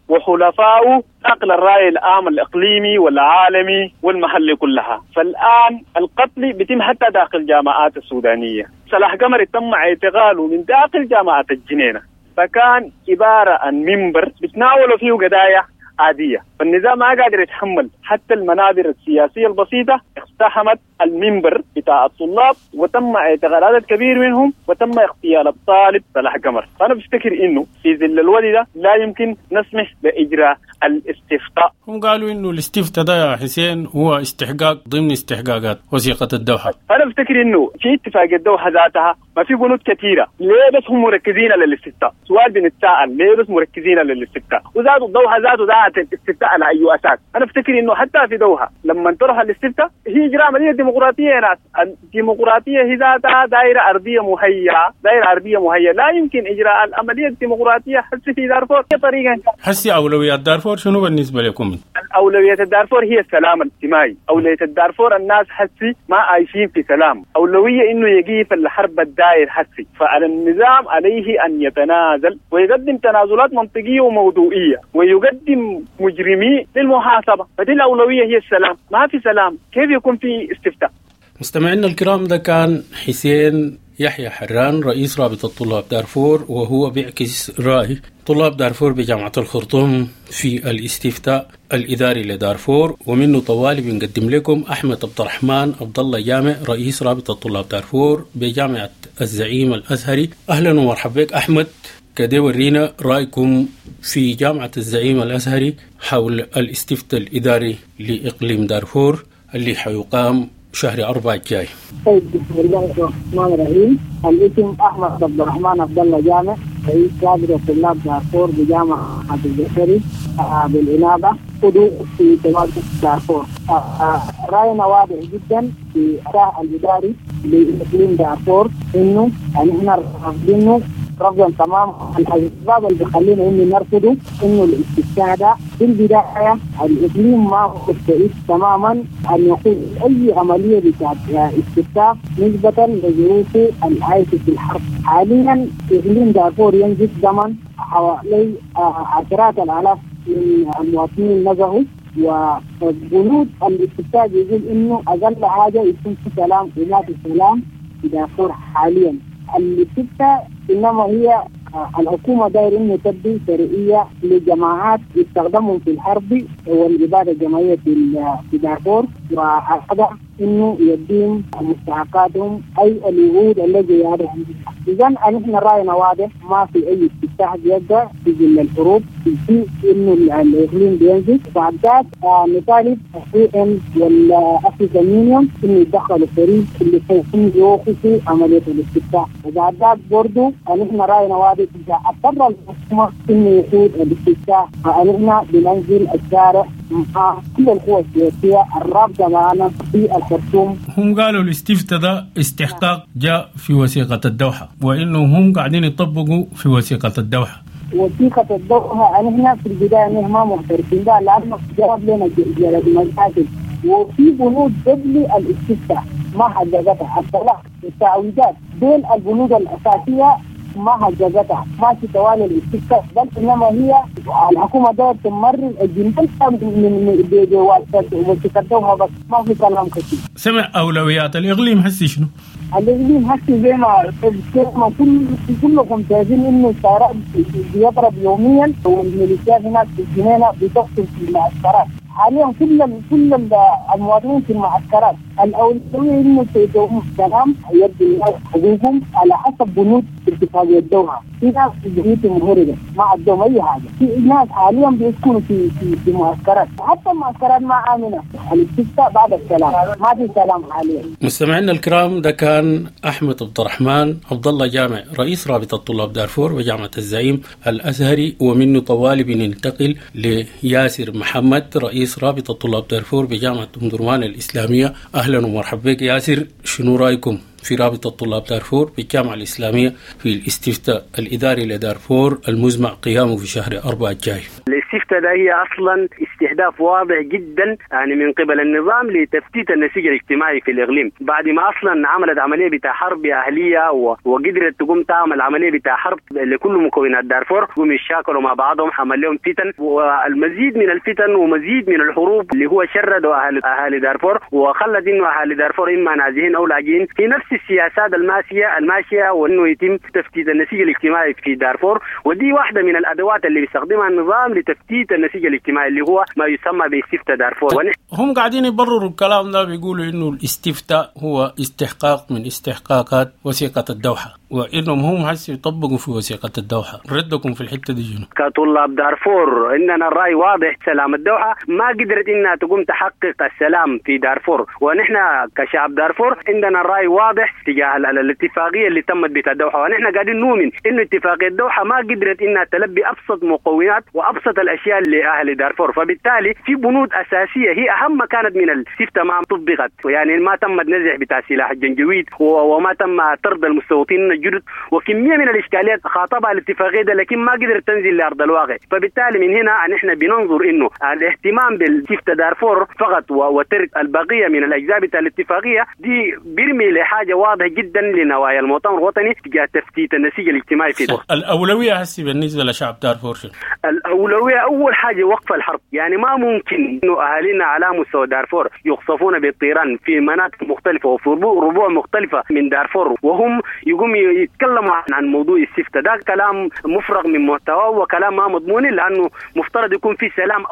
وحلفائه نقل الرأي العام الإقليمي والعالمي والمحلي كلها. فالآن القتل بيتم حتى داخل الجامعات السودانية. صلاح قمر تم اعتقاله من داخل جامعة الجنينة، فكان عبارة عن منبر بتناولوا فيه قضايا عادية، فالنظام ما قادر يتحمل حتى المنابر السياسية البسيطة، اقتحمت المنبر بتاع الطلاب وتم اعتقال عدد كبير منهم وتم اغتيال الطالب صلاح قمر. فأنا بفتكر إنه في ظل الوضع ده لا يمكن نسمح بإجراء الاستفتاء. هم قالوا إنه الاستفتاء ده يا حسين هو استحقاق ضمن استحقاقات وثيقة الدوحة. أنا بفتكر إنه في اتفاقية الدوحة ذاتها ما في بنود كثيرة، ليه بس هم مركزين على الاستفتاء؟ سؤال بنتساءل ليه بس مركزين على الاستفتاء؟ وذات الدوحة ذاته ذات الاستفتاء على أي أساس؟ أنا بفتكر إنه حتى في دوحة لما تروح الاستفتاء هي إجراء عملية ديمقراطية يا ناس. الديمقراطية هي ذاتها دائرة أرضية مهيئة، دائرة أرضية مهيئة، لا يمكن إجراء العملية الديمقراطية حتى في دارفور بطريقة. حسي أولويات دارفور شنو بالنسبة لكم؟ أولوية دارفور هي السلام الاجتماعي، أولوية دارفور الناس حسي ما عايشين في سلام، أولوية إنه يقيف الحرب الدائر حسي، فعلى النظام عليه أن يتنازل ويقدم تنازلات منطقية وموضوعية ويقدم مجرمي للمحاسبة، فدي الأولوية هي السلام. ما في سلام كيف يكون في استفتاء؟ مستمعينا الكرام، ده كان حسين يحيى حران رئيس رابطة طلاب دارفور، وهو بيعكس رأي طلاب دارفور بجامعة الخرطوم في الاستفتاء الإداري لدارفور. ومنه طوالي بنقدم لكم أحمد عبد الرحمن عبد الله جامع رئيس رابطة طلاب دارفور بجامعة الزعيم الأزهري. أهلا ومرحبا بك أحمد، كده ورينا رأيكم في جامعة الزعيم الأزهري حول الاستفتاء الإداري لإقليم دارفور اللي حيقام شهر 4 الجاي. طيب، بسم الله الرحمن الرحيم. الاسم أحمد عبد الرحمن عبد الله جامع رئيس رابطة طلاب دارفور بجامعة الزعيم بالإنابة حدود في شمال دارفور. رأينا واضح جدا في الأداء الإداري لإقليم دارفور إنه احنا رافضينه رفضا تمام. الأسباب اللي بيخلينا إنه نرفضه إنه الاستفتاء ده في البداية الإقليم ما هو مستعد تماما أن يقوم أي عملية بتاعت استفتاء نسبة لظروفه العايشة في الحرب. حاليا إقليم دارفور ينزف زمن حوالي عشرات الآلاف من المواطنين نزهوا، وبنود الاستفتاء يقول إنه أقل حاجة يكون في سلام وما في سلام في دارفور حاليا. الاستفتاء إنما هي الحكومة داير إنه تبدي شرعية لجماعات يستخدمهم في الحرب والإبادة الجماعية في دارفور، وهذا إنه يدين مستحقاتهم أي الوعود الذي يعرفهم. إذا نحن رأينا واضح ما في أي استفتاء يبدأ في ظل الحروب، في إنه الإقليم بينزل. بعد ذلك نطالب UN والأفريقيان يونيون إنه يدخلوا فريق اللي سيكون يوقفوا عملية الاستفتاء. وبعد ذلك برضو نحن رأينا واضح إذا أضطر الحكومة إنه يقود الاستفتاء، فنحن بننزل الشارع مع كل القوى السياسية الرابطة معنا في الخرطوم. هم قالوا الاستفتاء ده استحقاق جاء في وثيقة الدوحة، وإنه هم قاعدين يطبقوا في وثيقة الدوحة. وثيقة الدوحة نحن في البداية ما معترفين بها لأنه جرب لنا جلد مشاكل، وفي بنود قبل الاستفتاء ما حققتها. الصلاح التعويضات بين البنود الأساسية ما حققتها، ما في توالي الاستفتاء، بل إنما هي الحكومة داير تمرر الجنبال من وثيقة الدوحة، بس ما في كلام كثير. سمع أولويات الإقليم هسي شنو؟ الإقليم هسي زي ما كلكم شايفين إنه السيارات بيضرب يوميا، والميليشيات هناك في الجنينة بتقتل في المعسكرات. حاليا كل المواطنين في المعسكرات الأولوية إنه يدوم السلام، يبدو الناس حقوقهم على حسب بنود اتفاقية الدوحة. في ناس في بيوتهم مهربة ما عندهم أي حاجة، في ناس حاليا بيسكنوا في معسكرات، حتى المعسكرات ما آمنة. الاستفتاء بعد السلام، ما في سلام حاليا. مستمعينا الكرام، ده كان أحمد عبد الرحمن عبد الله جامع رئيس رابطة طلاب دارفور وجامعة الزعيم الأزهري. ومنه طوالي بننتقل لياسر محمد رئيس رابطة طلاب دارفور بجامعة أم درمان الإسلامية. أهلا ومرحبا بك ياسر، شنو رأيكم في رابطة طلاب دارفور بالجامعة الإسلامية في الاستفتاء الإداري لدارفور المزمع قيامه في شهر 4 الجاي. الاستفتاء ده هي أصلا استهداف واضح جدا يعني من قبل النظام لتفتيت النسيج الاجتماعي في الإقليم، بعد ما أصلا عملت عملية بتاع حرب أهلية وقدرت تقوم تعمل عملية بتاع حرب لكل مكونات دارفور، قوم يشاكلوا مع بعضهم، حمل لهم فتن والمزيد من الفتن ومزيد من الحروب اللي هو شردوا أهالي دارفور، وخلت إنه أهالي دارفور إما نازحين أو لاجئين في نفس السياسات الماشية وإنه يتم تفتيت النسيج الاجتماعي في دارفور. ودي واحدة من الأدوات اللي بيستخدمها النظام لتفتيت النسيج الاجتماعي اللي هو ما يسمى باستفتاء دارفور. هم قاعدين يبرروا الكلام ده، بيقولوا إنه الاستفتاء هو استحقاق من استحقاقات وثيقة الدوحة، وإنهم هم هسه يطبقوا في وثيقة الدوحة. ردكم في الحتة دي جنو؟ كطلاب دارفور عندنا الرأي واضح، سلام الدوحة ما قدرت إنها تقوم تحقق السلام في دارفور، ونحن كشعب دارفور عندنا الرأي واضح تجاه الاتفاقية اللي تمت بتاع الدوحة، ونحن قاعدين نؤمن إنه اتفاقية الدوحة ما قدرت إنها تلبي أبسط مقومات وأبسط الأشياء لأهل دارفور، فبالتالي في بنود أساسية هي أهم كانت من الاستفتاء ما طبقت، يعني ما تم نزع بتاع سلاح الجنجويد وما تم طرد المستوطنين الجدد وكمية من الإشكاليات خاطبها الاتفاقية ده، لكن ما قدرت تنزل لأرض الواقع. فبالتالي من هنا نحن بننظر إنه الاهتمام بالاستفتاء دارفور فقط وترك البقية من الأجزاء بتاع الاتفاقية دي بيرمي لحاجة واضحة جدا لنوايا المؤتمر الوطني تجاه تفتيت النسيج الاجتماعي في دارفور. الأولوية هسه بالنسبة لشعب دارفور الأولوية أول حاجة وقف الحرب، يعني ما ممكن إنه أهالينا على مستوى دارفور يخصفون بالطيران في مناطق مختلفة وفي ربوع مختلفة من دارفور وهم يقوم يتكلموا عن موضوع الاستفتاء. ده كلام مفرغ من محتواه وكلام ما مضمون، لأنه مفترض يكون في سلام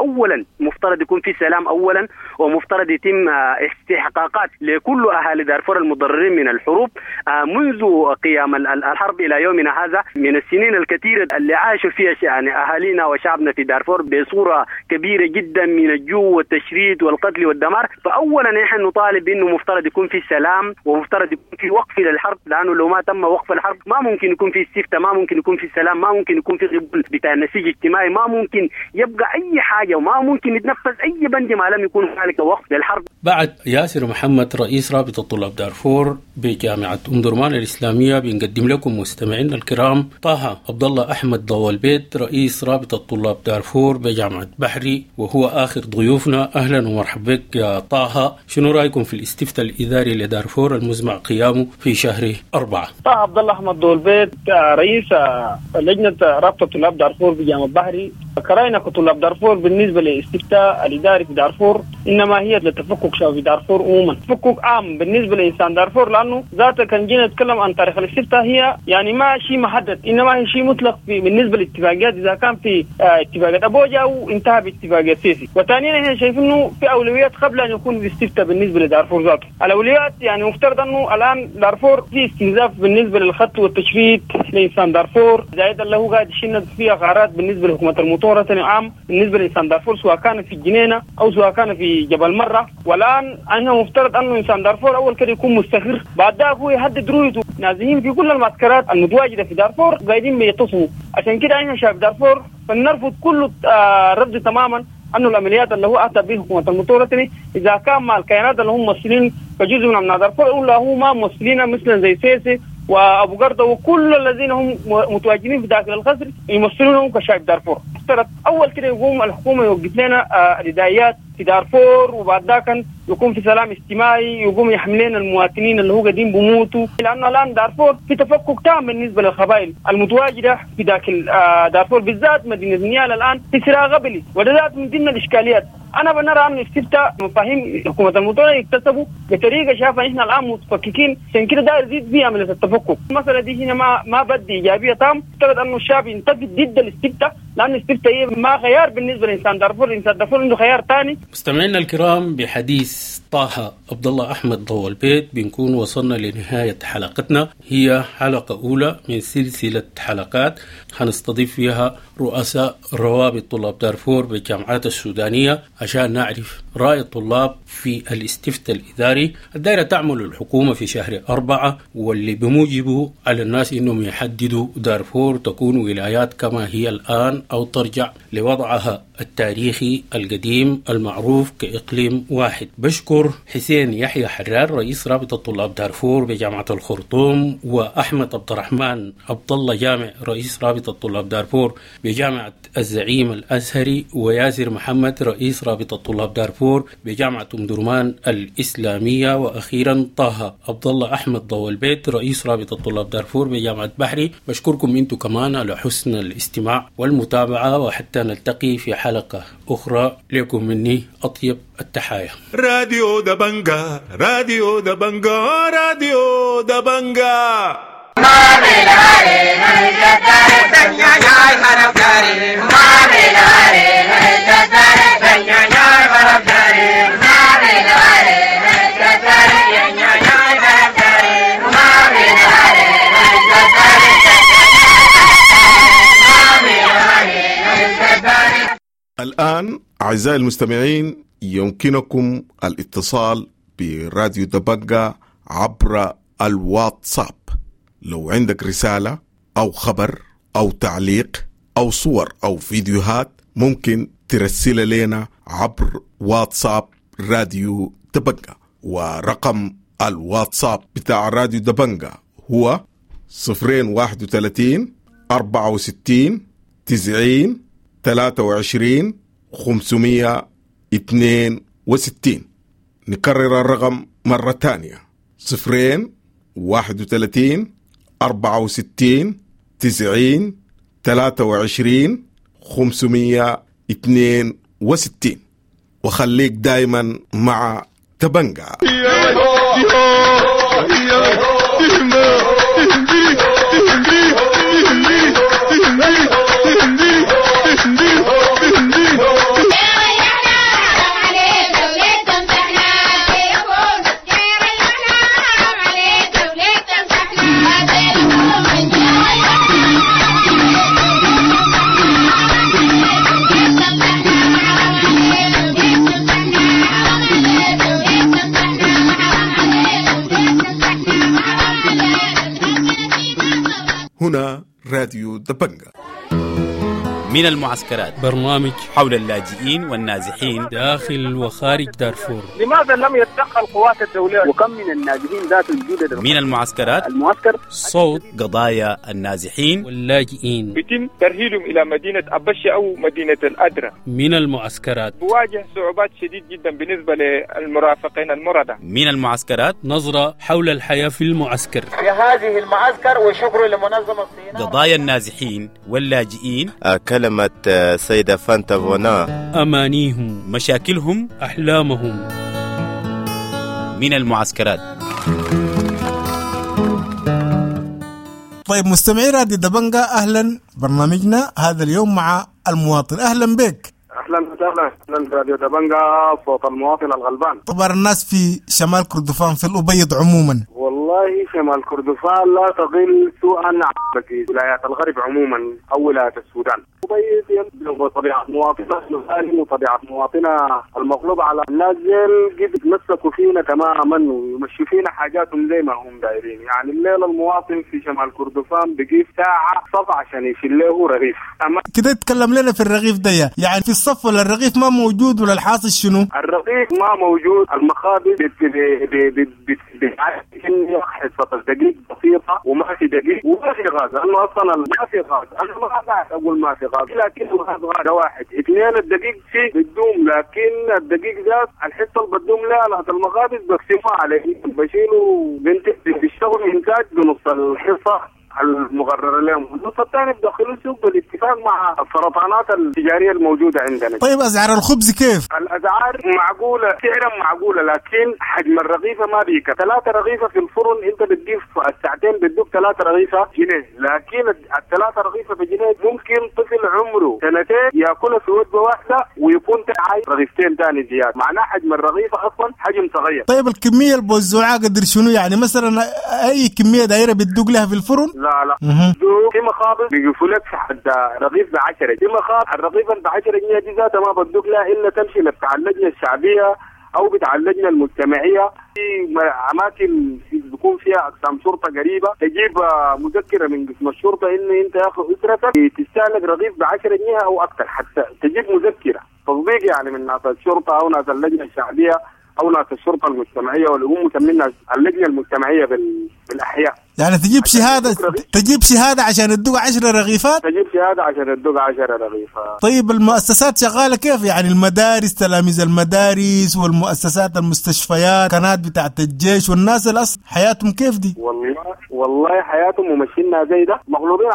أولا، ومفترض يتم استحقاقات لكل أهالي دارفور المضررين من الحروب منذ قيام الحرب إلى يومنا هذا، من السنين الكثيرة اللي عاشوا فيها يعني أهالينا وشعبنا في دارفور بصورة كبيرة جدا من الجوع والتشريد والقتل والدمار. فأولا نحن نطالب إنه مفترض يكون في سلام ومفترض يكون في وقف للحرب، لأنه لو ما تم وقف الحرب ما ممكن يكون في استفتاء، ما ممكن يكون في سلام، ما ممكن يكون في قبول بتاع النسيج الاجتماعي، ما ممكن يبقى أي حاجة وما ممكن يتنفذ أي بند ما لم يكون هنالك وقف للحرب. بعد ياسر محمد رئيس رابطة طلاب دارفور بجامعة أم درمان الإسلامية بنقدم لكم مستمعينا الكرام طه عبد الله أحمد ضوالبيت رئيس رابطة طلاب دارفور بجامعة بحري، وهو آخر ضيوفنا. أهلا ومرحبا بك يا طه. شنو رأيكم في الاستفتاء الإداري لدارفور المزمع قيامه في شهر 4؟ طه عبد الله أحمد ضوالبيت رئيس لجنة رابطة طلاب دارفور بجامعة بحري. كرأينا كطلاب دارفور بالنسبة للاستفتاء الإداري في دارفور إنما هي لتفكك شعب دارفور عموما، تفكك عام بالنسبة لإنسان دارفور، لأنه ذاته كان جينا نتكلم عن تاريخ الاستفتاء هي يعني ما شيء محدد، إنما هي شيء مطلق بالنسبة للاتفاقيات إذا كان في اتفاقية أبوجا أو انتهى باتفاقية سيسي. وثانيا احنا شايفين إنه في أولويات قبل أن يكون الاستفتاء بالنسبة لدارفور ذاته. الأولويات يعني مفترض إنه الآن دارفور في استنزاف بالنسبة للخط والتشريد لإنسان دارفور، زائدا له قاعد يشند فيها غارات بالنسبة لحكومة المطورة عام بالنسبة لإنسان دارفور سواء كان في الجنينة أو سواء كان في جبل مرة. والآن أنه مفترض أنه إنسان دارفور أول كده يكون مستقر، بعد ذلك هو يهدد رؤيته. نازحين في كل المعسكرات المتواجدة في دارفور قاعدين بيتصفوا، عشان كده احنا شعب دارفور فنرفض كل رفض تماما أنه العمليات اللي هو أتى به حكومة المطورة إذا كان مع الكيانات اللي هم ممثلين كجزء من أبناء دارفور ولا هو ما ممثلين مثلا زي سيسي وأبو قردة وكل الذين هم متواجدين في داخل القصر يمثلونهم كشعب دارفور. افترض أول كده يقوم الحكومة يوقف لنا الهدايات في دارفور، وبعد ذاك يكون في سلام اجتماعي، يقوم يحملين المواطنين اللي هو قاعدين بموتوا، لأنه الآن دارفور في تفكك تام بالنسبة للقبائل المتواجدة في داخل دارفور، بالذات مدينة نيال الآن في صراع قبلي، وده من ضمن الإشكاليات. أنا بنرى أن الاستفتاء مفاهيم حكومة المطورة يكتسبوا بطريقة شافة إحنا الآن متفككين، عشان كده داير يزيد فيها عملية التفكك. المسألة دي هنا ما بدي إيجابية تام، افترض أنه الشعب ينتفض ضد الاستفتاء، لأن الاستفتاء هي ما خيار بالنسبة لإنسان دارفور، إنسان دارفور عنده خيار ثاني. مستمعينا الكرام، بحديث طه عبد الله أحمد ضوالبيت بنكون وصلنا لنهاية حلقتنا. هي حلقة أولى من سلسلة حلقات هنستضيف فيها رؤساء روابط طلاب دارفور بالجامعات السودانية عشان نعرف رأي الطلاب في الاستفتاء الإداري الدائرة تعمل الحكومة في شهر 4، واللي بموجبه على الناس إنهم يحددوا دارفور تكون ولايات كما هي الآن أو ترجع لوضعها التاريخي القديم المعروف كإقليم واحد. بشكر حسين يحيى حرار رئيس رابطة طلاب دارفور بجامعة الخرطوم، وأحمد عبد الرحمن عبد الله جامع رئيس رابطة طلاب دارفور بجامعة الزعيم الأزهري، وياسر محمد رئيس رابطة طلاب دارفور بجامعة أم درمان الإسلامية، وأخيرا طه عبد الله أحمد ضوى البيت رئيس رابطة طلاب دارفور بجامعة بحري. بشكركم انتم كمان على حسن الاستماع والمتابعة، وحتى نلتقي في حلقة أخرى. لكم مني أطيب التحايا. راديو دبنجا، راديو دبنجا، راديو دبنجا. الآن أعزائي المستمعين يمكنكم الاتصال براديو دبنجا عبر الواتساب. لو عندك رسالة أو خبر أو تعليق أو صور أو فيديوهات ممكن ترسل لنا عبر واتساب راديو دبنجا، ورقم الواتساب بتاع راديو دبنجا هو 031 64 90 23 562. نكرر الرقم مرة تانية 031 64 90 23 562. وخليك دايما مع دبنجا. هنا راديو دبنجا. من المعسكرات، برنامج حول اللاجئين والنازحين داخل وخارج دارفور. لماذا لم يتدخل القوات الدولية؟ وكم من النازحين ذات الجودة؟ من المعسكرات، المعسكر صوت قضايا النازحين واللاجئين. يتم ترهيلهم إلى مدينة أبشة أو مدينة الأدرى. من المعسكرات، بواجه صعوبات شديد جدا بالنسبة للمرافقين المردة. من المعسكرات، نظرة حول الحياة في المعسكر. في هذه المعسكر، وشكر لمنظمة الصيناء. قضايا النازحين واللاجئين، كلمة سيدة فانتا فونا، أمانيهم، مشاكلهم، أحلامهم. من المعسكرات. طيب مستمعي راديو دبنجا، أهلا. برنامجنا هذا اليوم مع المواطن. أهلا بك. أهلا وسهلا. أهلا راديو دبنجا، صوت المواطن الغلبان. طبعا الناس في شمال كردفان في الأبيض عموما، والله شمال كردفان لا تقل سوءا عن ولايات الغرب عموما أو ولايات السودان. أبيض طبيعة مواطنة المسالم وطبيعة مواطنة المغلوبة على النازل قد يتمسكوا فينا تماما ويمشوا فينا حاجاتهم زي ما هم دايرين. يعني الليلة المواطن في شمال كردفان بقي ساعة صف عشان يشيل له رغيف. كده يتكلم لنا في الرغيف ده، يعني في الصف ولا الرغيف ما موجود ولا الحاصل شنو؟ الرغيف ما موجود. المخابز حصة الدقيق بسيطة وما في دقيق وما في غاز، لأنه أصلا ما في غاز. أنا ما قاعد أقول ما في غاز، لكن الغاز واحد. اثنين الدقيق فيه بتدوم، لكن الدقيق ذات الحصة اللي بتدوم لها المخابز بقسمها عليه، بشيلوا بيشتغلوا إنتاج بنص الحصة المقررة لهم، النص الثاني بدخلوا السوق بالاتفاق مع السرطانات التجارية الموجودة عندنا. طيب أسعار الخبز كيف؟ الأسعار معقولة، سعرا معقولة، لكن حجم الرغيفة ما بيك. 3 رغيفة في الفرن أنت بتضيف الساعتين بتدوك 3 رغيفة جنيه، لكن 3 رغيفة بجنيه ممكن طفل عمره 2 يأكلها في وجبة واحدة ويكون عايز رغيفتين ثاني زيادة، معناه حجم الرغيفة أصلا حجم صغير. طيب الكمية اللي بوزعوها قدر شنو؟ يعني مثلا أي كمية دايرة بتدوق لها في الفرن؟ لا في مخابز بيقفوا لك في حد رغيف ب10، في مخابز الرغيف ب10 جنيه دي ذاتها ما بدوك لها الا تمشي لبتاع اللجنه الشعبيه او بتاع اللجنه المجتمعيه في اماكن بيكون فيها اقسام شرطه قريبه، تجيب مذكره من قسم الشرطه انه انت يا اخي اسرتك تستهلك رغيف ب 10 جنيه او اكثر، حتى تجيب مذكره تصديق يعني من ناس الشرطه او ناس اللجنه الشعبيه او ناس الشرطه المجتمعيه، واللي هم مسمينها اللجنه المجتمعيه بالاحياء. يعني تجيب شهاده عشان تدق 10 رغيفات؟ تجيب شهاده عشان تدق 10 رغيفات. طيب المؤسسات شغاله كيف؟ يعني المدارس، تلاميذ المدارس والمؤسسات، المستشفيات، قناه بتاعت الجيش والناس الاصل حياتهم كيف دي؟ والله حياتهم ومشينا زي ده، مغلوبين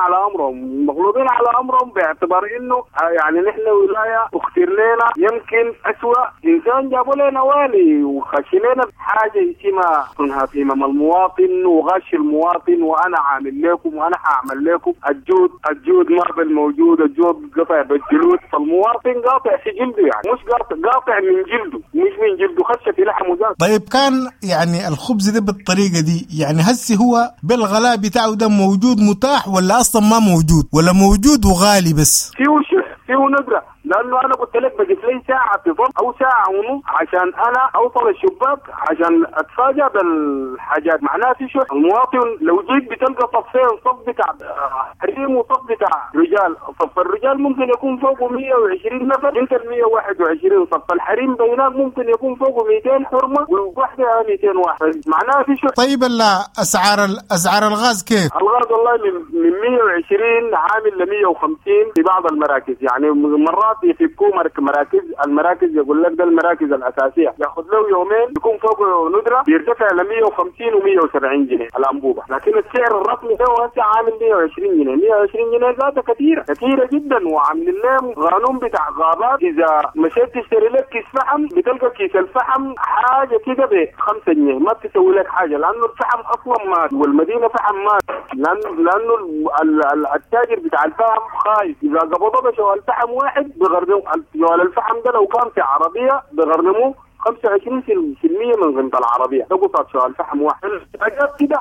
على امرهم باعتبار انه يعني نحن ولايه اختير لنا يمكن اسوأ انسان جابوا لنا والي وخش لنا حاجه اسمها انهاك المواطن وغش المواطن، وانا عامل لكم وانا هعمل لكم. الجود ما بالموجود، الجود قطع بالجلود، فالمواطن قاطع في جلده، يعني مش قاطع من جلده، مش من جلده، خش في لحمه ذات. طيب كان يعني الخبز ده بالطريقه دي، يعني هسه هو بالغلاء بتاعه ده موجود متاح ولا اصلا ما موجود، ولا موجود وغالي بس؟ فيه ندرة، لانه انا قلت لك بقيت لي ساعه في ظل او ساعه ونص عشان انا اوصل الشباك عشان اتفاجأ بالحاجات. معناها في شو المواطن لو جيت بتلقى صفين، صف بتاع حريم وصف بتاع رجال. صف الرجال ممكن يكون فوقه 120 نفر، انت 121 صف. الحريم بينات ممكن يكون فوقه 200 حرمه والواحده 200 واحد. معناها في شو طيب اسعار الغاز كيف؟ الغاز والله من 120 عامل ل 150 في بعض المراكز، يعني مرات يفكوا المراكز يقول لك ده المراكز الاساسيه ياخذ له يومين يكون فوق ندره بيرتفع ل 150 و170 جنيه الانبوبه، لكن السعر الرسمي ده هسه عامل 120 جنيه. 120 جنيه ذاتها كثيره جدا، وعاملين لهم قانون بتاع غابات. اذا مشيت تشتري لك كيس فحم بتلقى كيس الفحم حاجه كده ب 5 جنيه، ما بتسوي لك حاجه لانه الفحم اصلا مات والمدينه فحم مات، لانه التاجر بتاع الفحم خايف اذا قبضوا بشوا الفحم واحد بغرموا الفحم ده. لو كان في عربيه بغرموه 25% من قيمة العربية، ده قطعة شو الفحم واحد. حاجات كده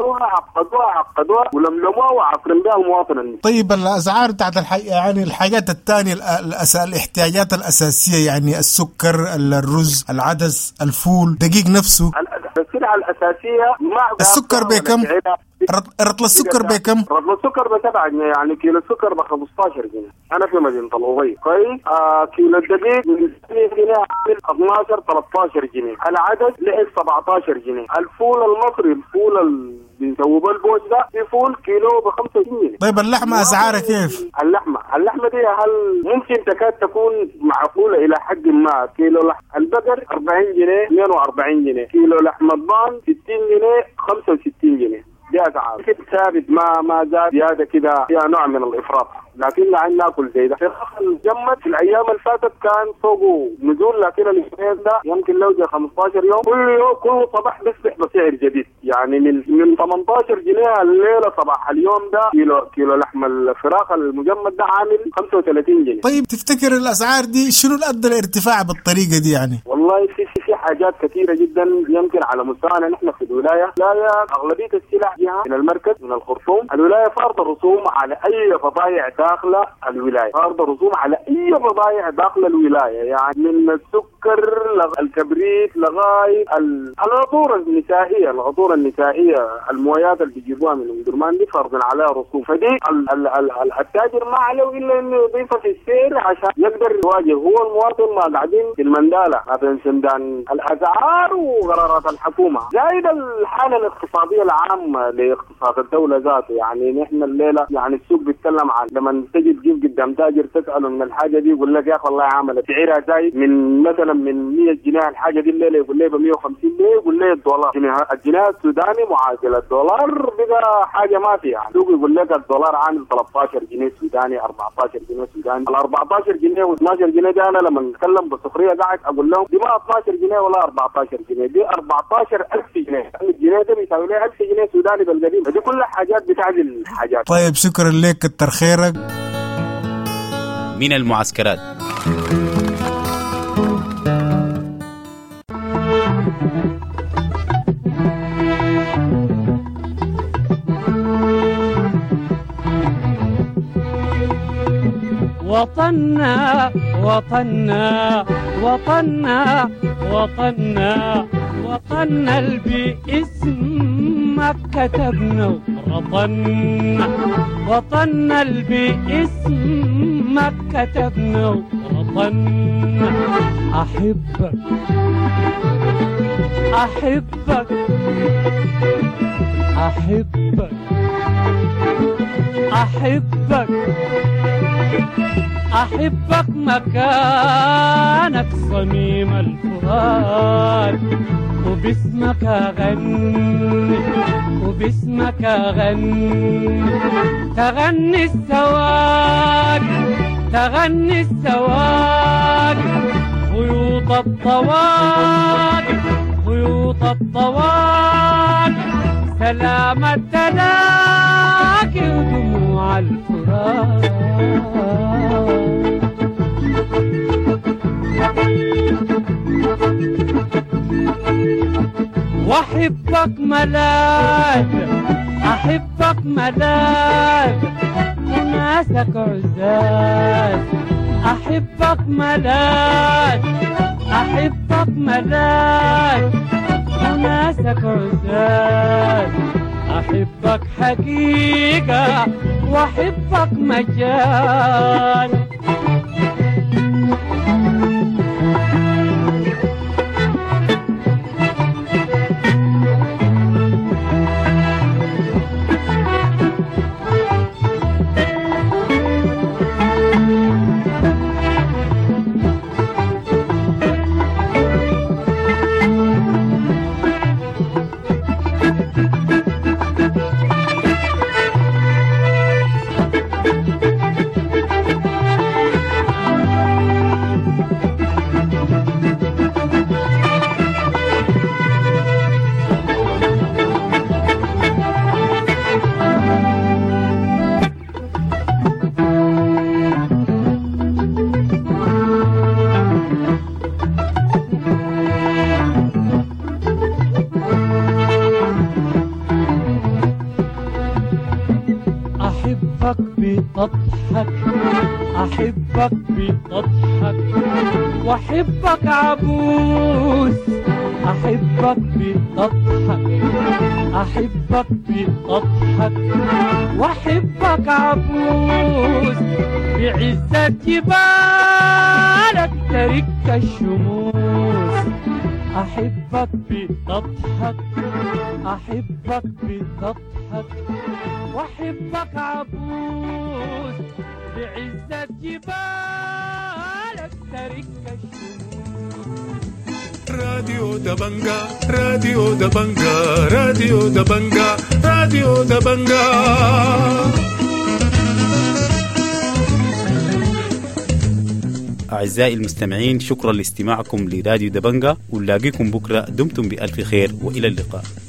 عقدوها ولملموها وعصرن بها المواطن. طيب الأسعار بتاعت يعني الحاجات الثانية الاحتياجات الأساسية، يعني السكر، الرز، العدس، الفول، دقيق نفسه. السلعة الأساسية السكر بكم؟ رطل السكر بكم؟ رطل السكر ب7 جنيه، يعني كيلو السكر ب 15 جنيه. أنا في مدينة الأبيض كويس. كيلو الدقيق من 2 جنيه عامل 12-13 جنيه. العدس لقيت 17 جنيه. الفول المصري، الفول بيسووا بالبوش ده في فول كيلو ب 25 جنيه. طيب اللحمة أسعارها كيف؟ اللحمة دي هل ممكن تكاد تكون معقولة إلى حد ما. كيلو لحم البقر 40 جنيه 42 جنيه، كيلو لحم الضان 60 جنيه 65 جنيه. دي أسعار ثابت ما زاد زيادة كده، فيها نوع من الإفراط، لكن لعن ناكل زي ده. الفراخ المجمد في الأيام اللي فاتت كان فوقه نزول، لكن الإسرائيل ده يمكن لو جاء 15 يوم كل صباح بيصبح بسعر جديد، يعني من 18 جنيه الليلة صباح اليوم ده كيلو لحم الفراخ المجمد ده عامل 35 جنيه. طيب تفتكر الأسعار دي شنو أدى الارتفاع بالطريقة دي يعني؟ والله في حاجات كثيرة جدا يمكن على مستوانا نحن في الولاية. أغلبية السلع جهة من المركز من الخرطوم. الولاية فرض رسوم على أي بضائع داخل الولاية، فرض رسوم على أي بضائع داخل الولاية، يعني من السكر الكبريت لغاية العطور النسائية المويات اللي بيجيبوها من الدرمان دي فرض عليها رسوم. فدي التاجر ما عليه إلا إنه يضيفها في السعر عشان يقدر يواجه. هو المواطن ما قاعدين في المندالة مثلا سندان الأسعار وقرارات الحكومة زائد الحالة الاقتصادية العامة لاقتصاد الدولة ذاته. يعني نحن الليلة يعني السوق بيتكلم عن لما تجي تجيب قدام تاجر تسأله من الحاجة دي يقول لك يا أخي والله عاملة سعرها زايد من مثلا من 100 جنيه الحاجة دي الليلة يقول لي ب 150 جنيه، يقول لي الدولار الجنيه السوداني معادل الدولار بقى حاجة ما فيها. يعني السوق يقول لك الدولار عامل 13 جنيه سوداني 14 جنيه سوداني. ال 14 جنيه و 12 جنيه ده أنا لما نتكلم بسخرية قاعد أقول لهم دي ما 12 جنيه ولا 14 جنيه، دي 14,000 جنيه. الجنيه ده بيساوي لي 1000 جنيه سوداني بالقديم. دي كلها حاجات بتعدل حاجات. طيب شكرا لك، كتر خيرك. من المعسكرات. وطننا وطننا وطننا وطننا وطننا باسمك كتبنا ورطنا وطننا باسمك كتبنا ورطنا أحبك أحبك أحبك أحبك أحبك مكانك صميم الفؤاد وباسمك أغني وباسمك أغني تغني السواق تغني السواق خيوط الطواق خيوط الطواق سلام التلاقي ودموع الفراق وأحبك ملاذ أحبك ملاذ وناسك عزاز أحبك ملاذ أحبك ملاذ وناسك عزاز أحبك حقيقة وأحبك مجال أحبك بتضحك أحبك بتضحك وأحبك عبوس أحبك بتضحك أحبك بتضحك وأحبك عبوس بعزة جبالك ترك الشموس أحبك بتضحك أحبك بتضحك وأحبك عبوس بعزة جبالك ترك الشموس راديو دبنجا راديو دبنجا راديو دبنجا راديو دبنجا. أعزائي المستمعين، شكرا لاستماعكم لراديو دبنجا، ونلاقيكم بكرة. دمتم بألف خير وإلى اللقاء.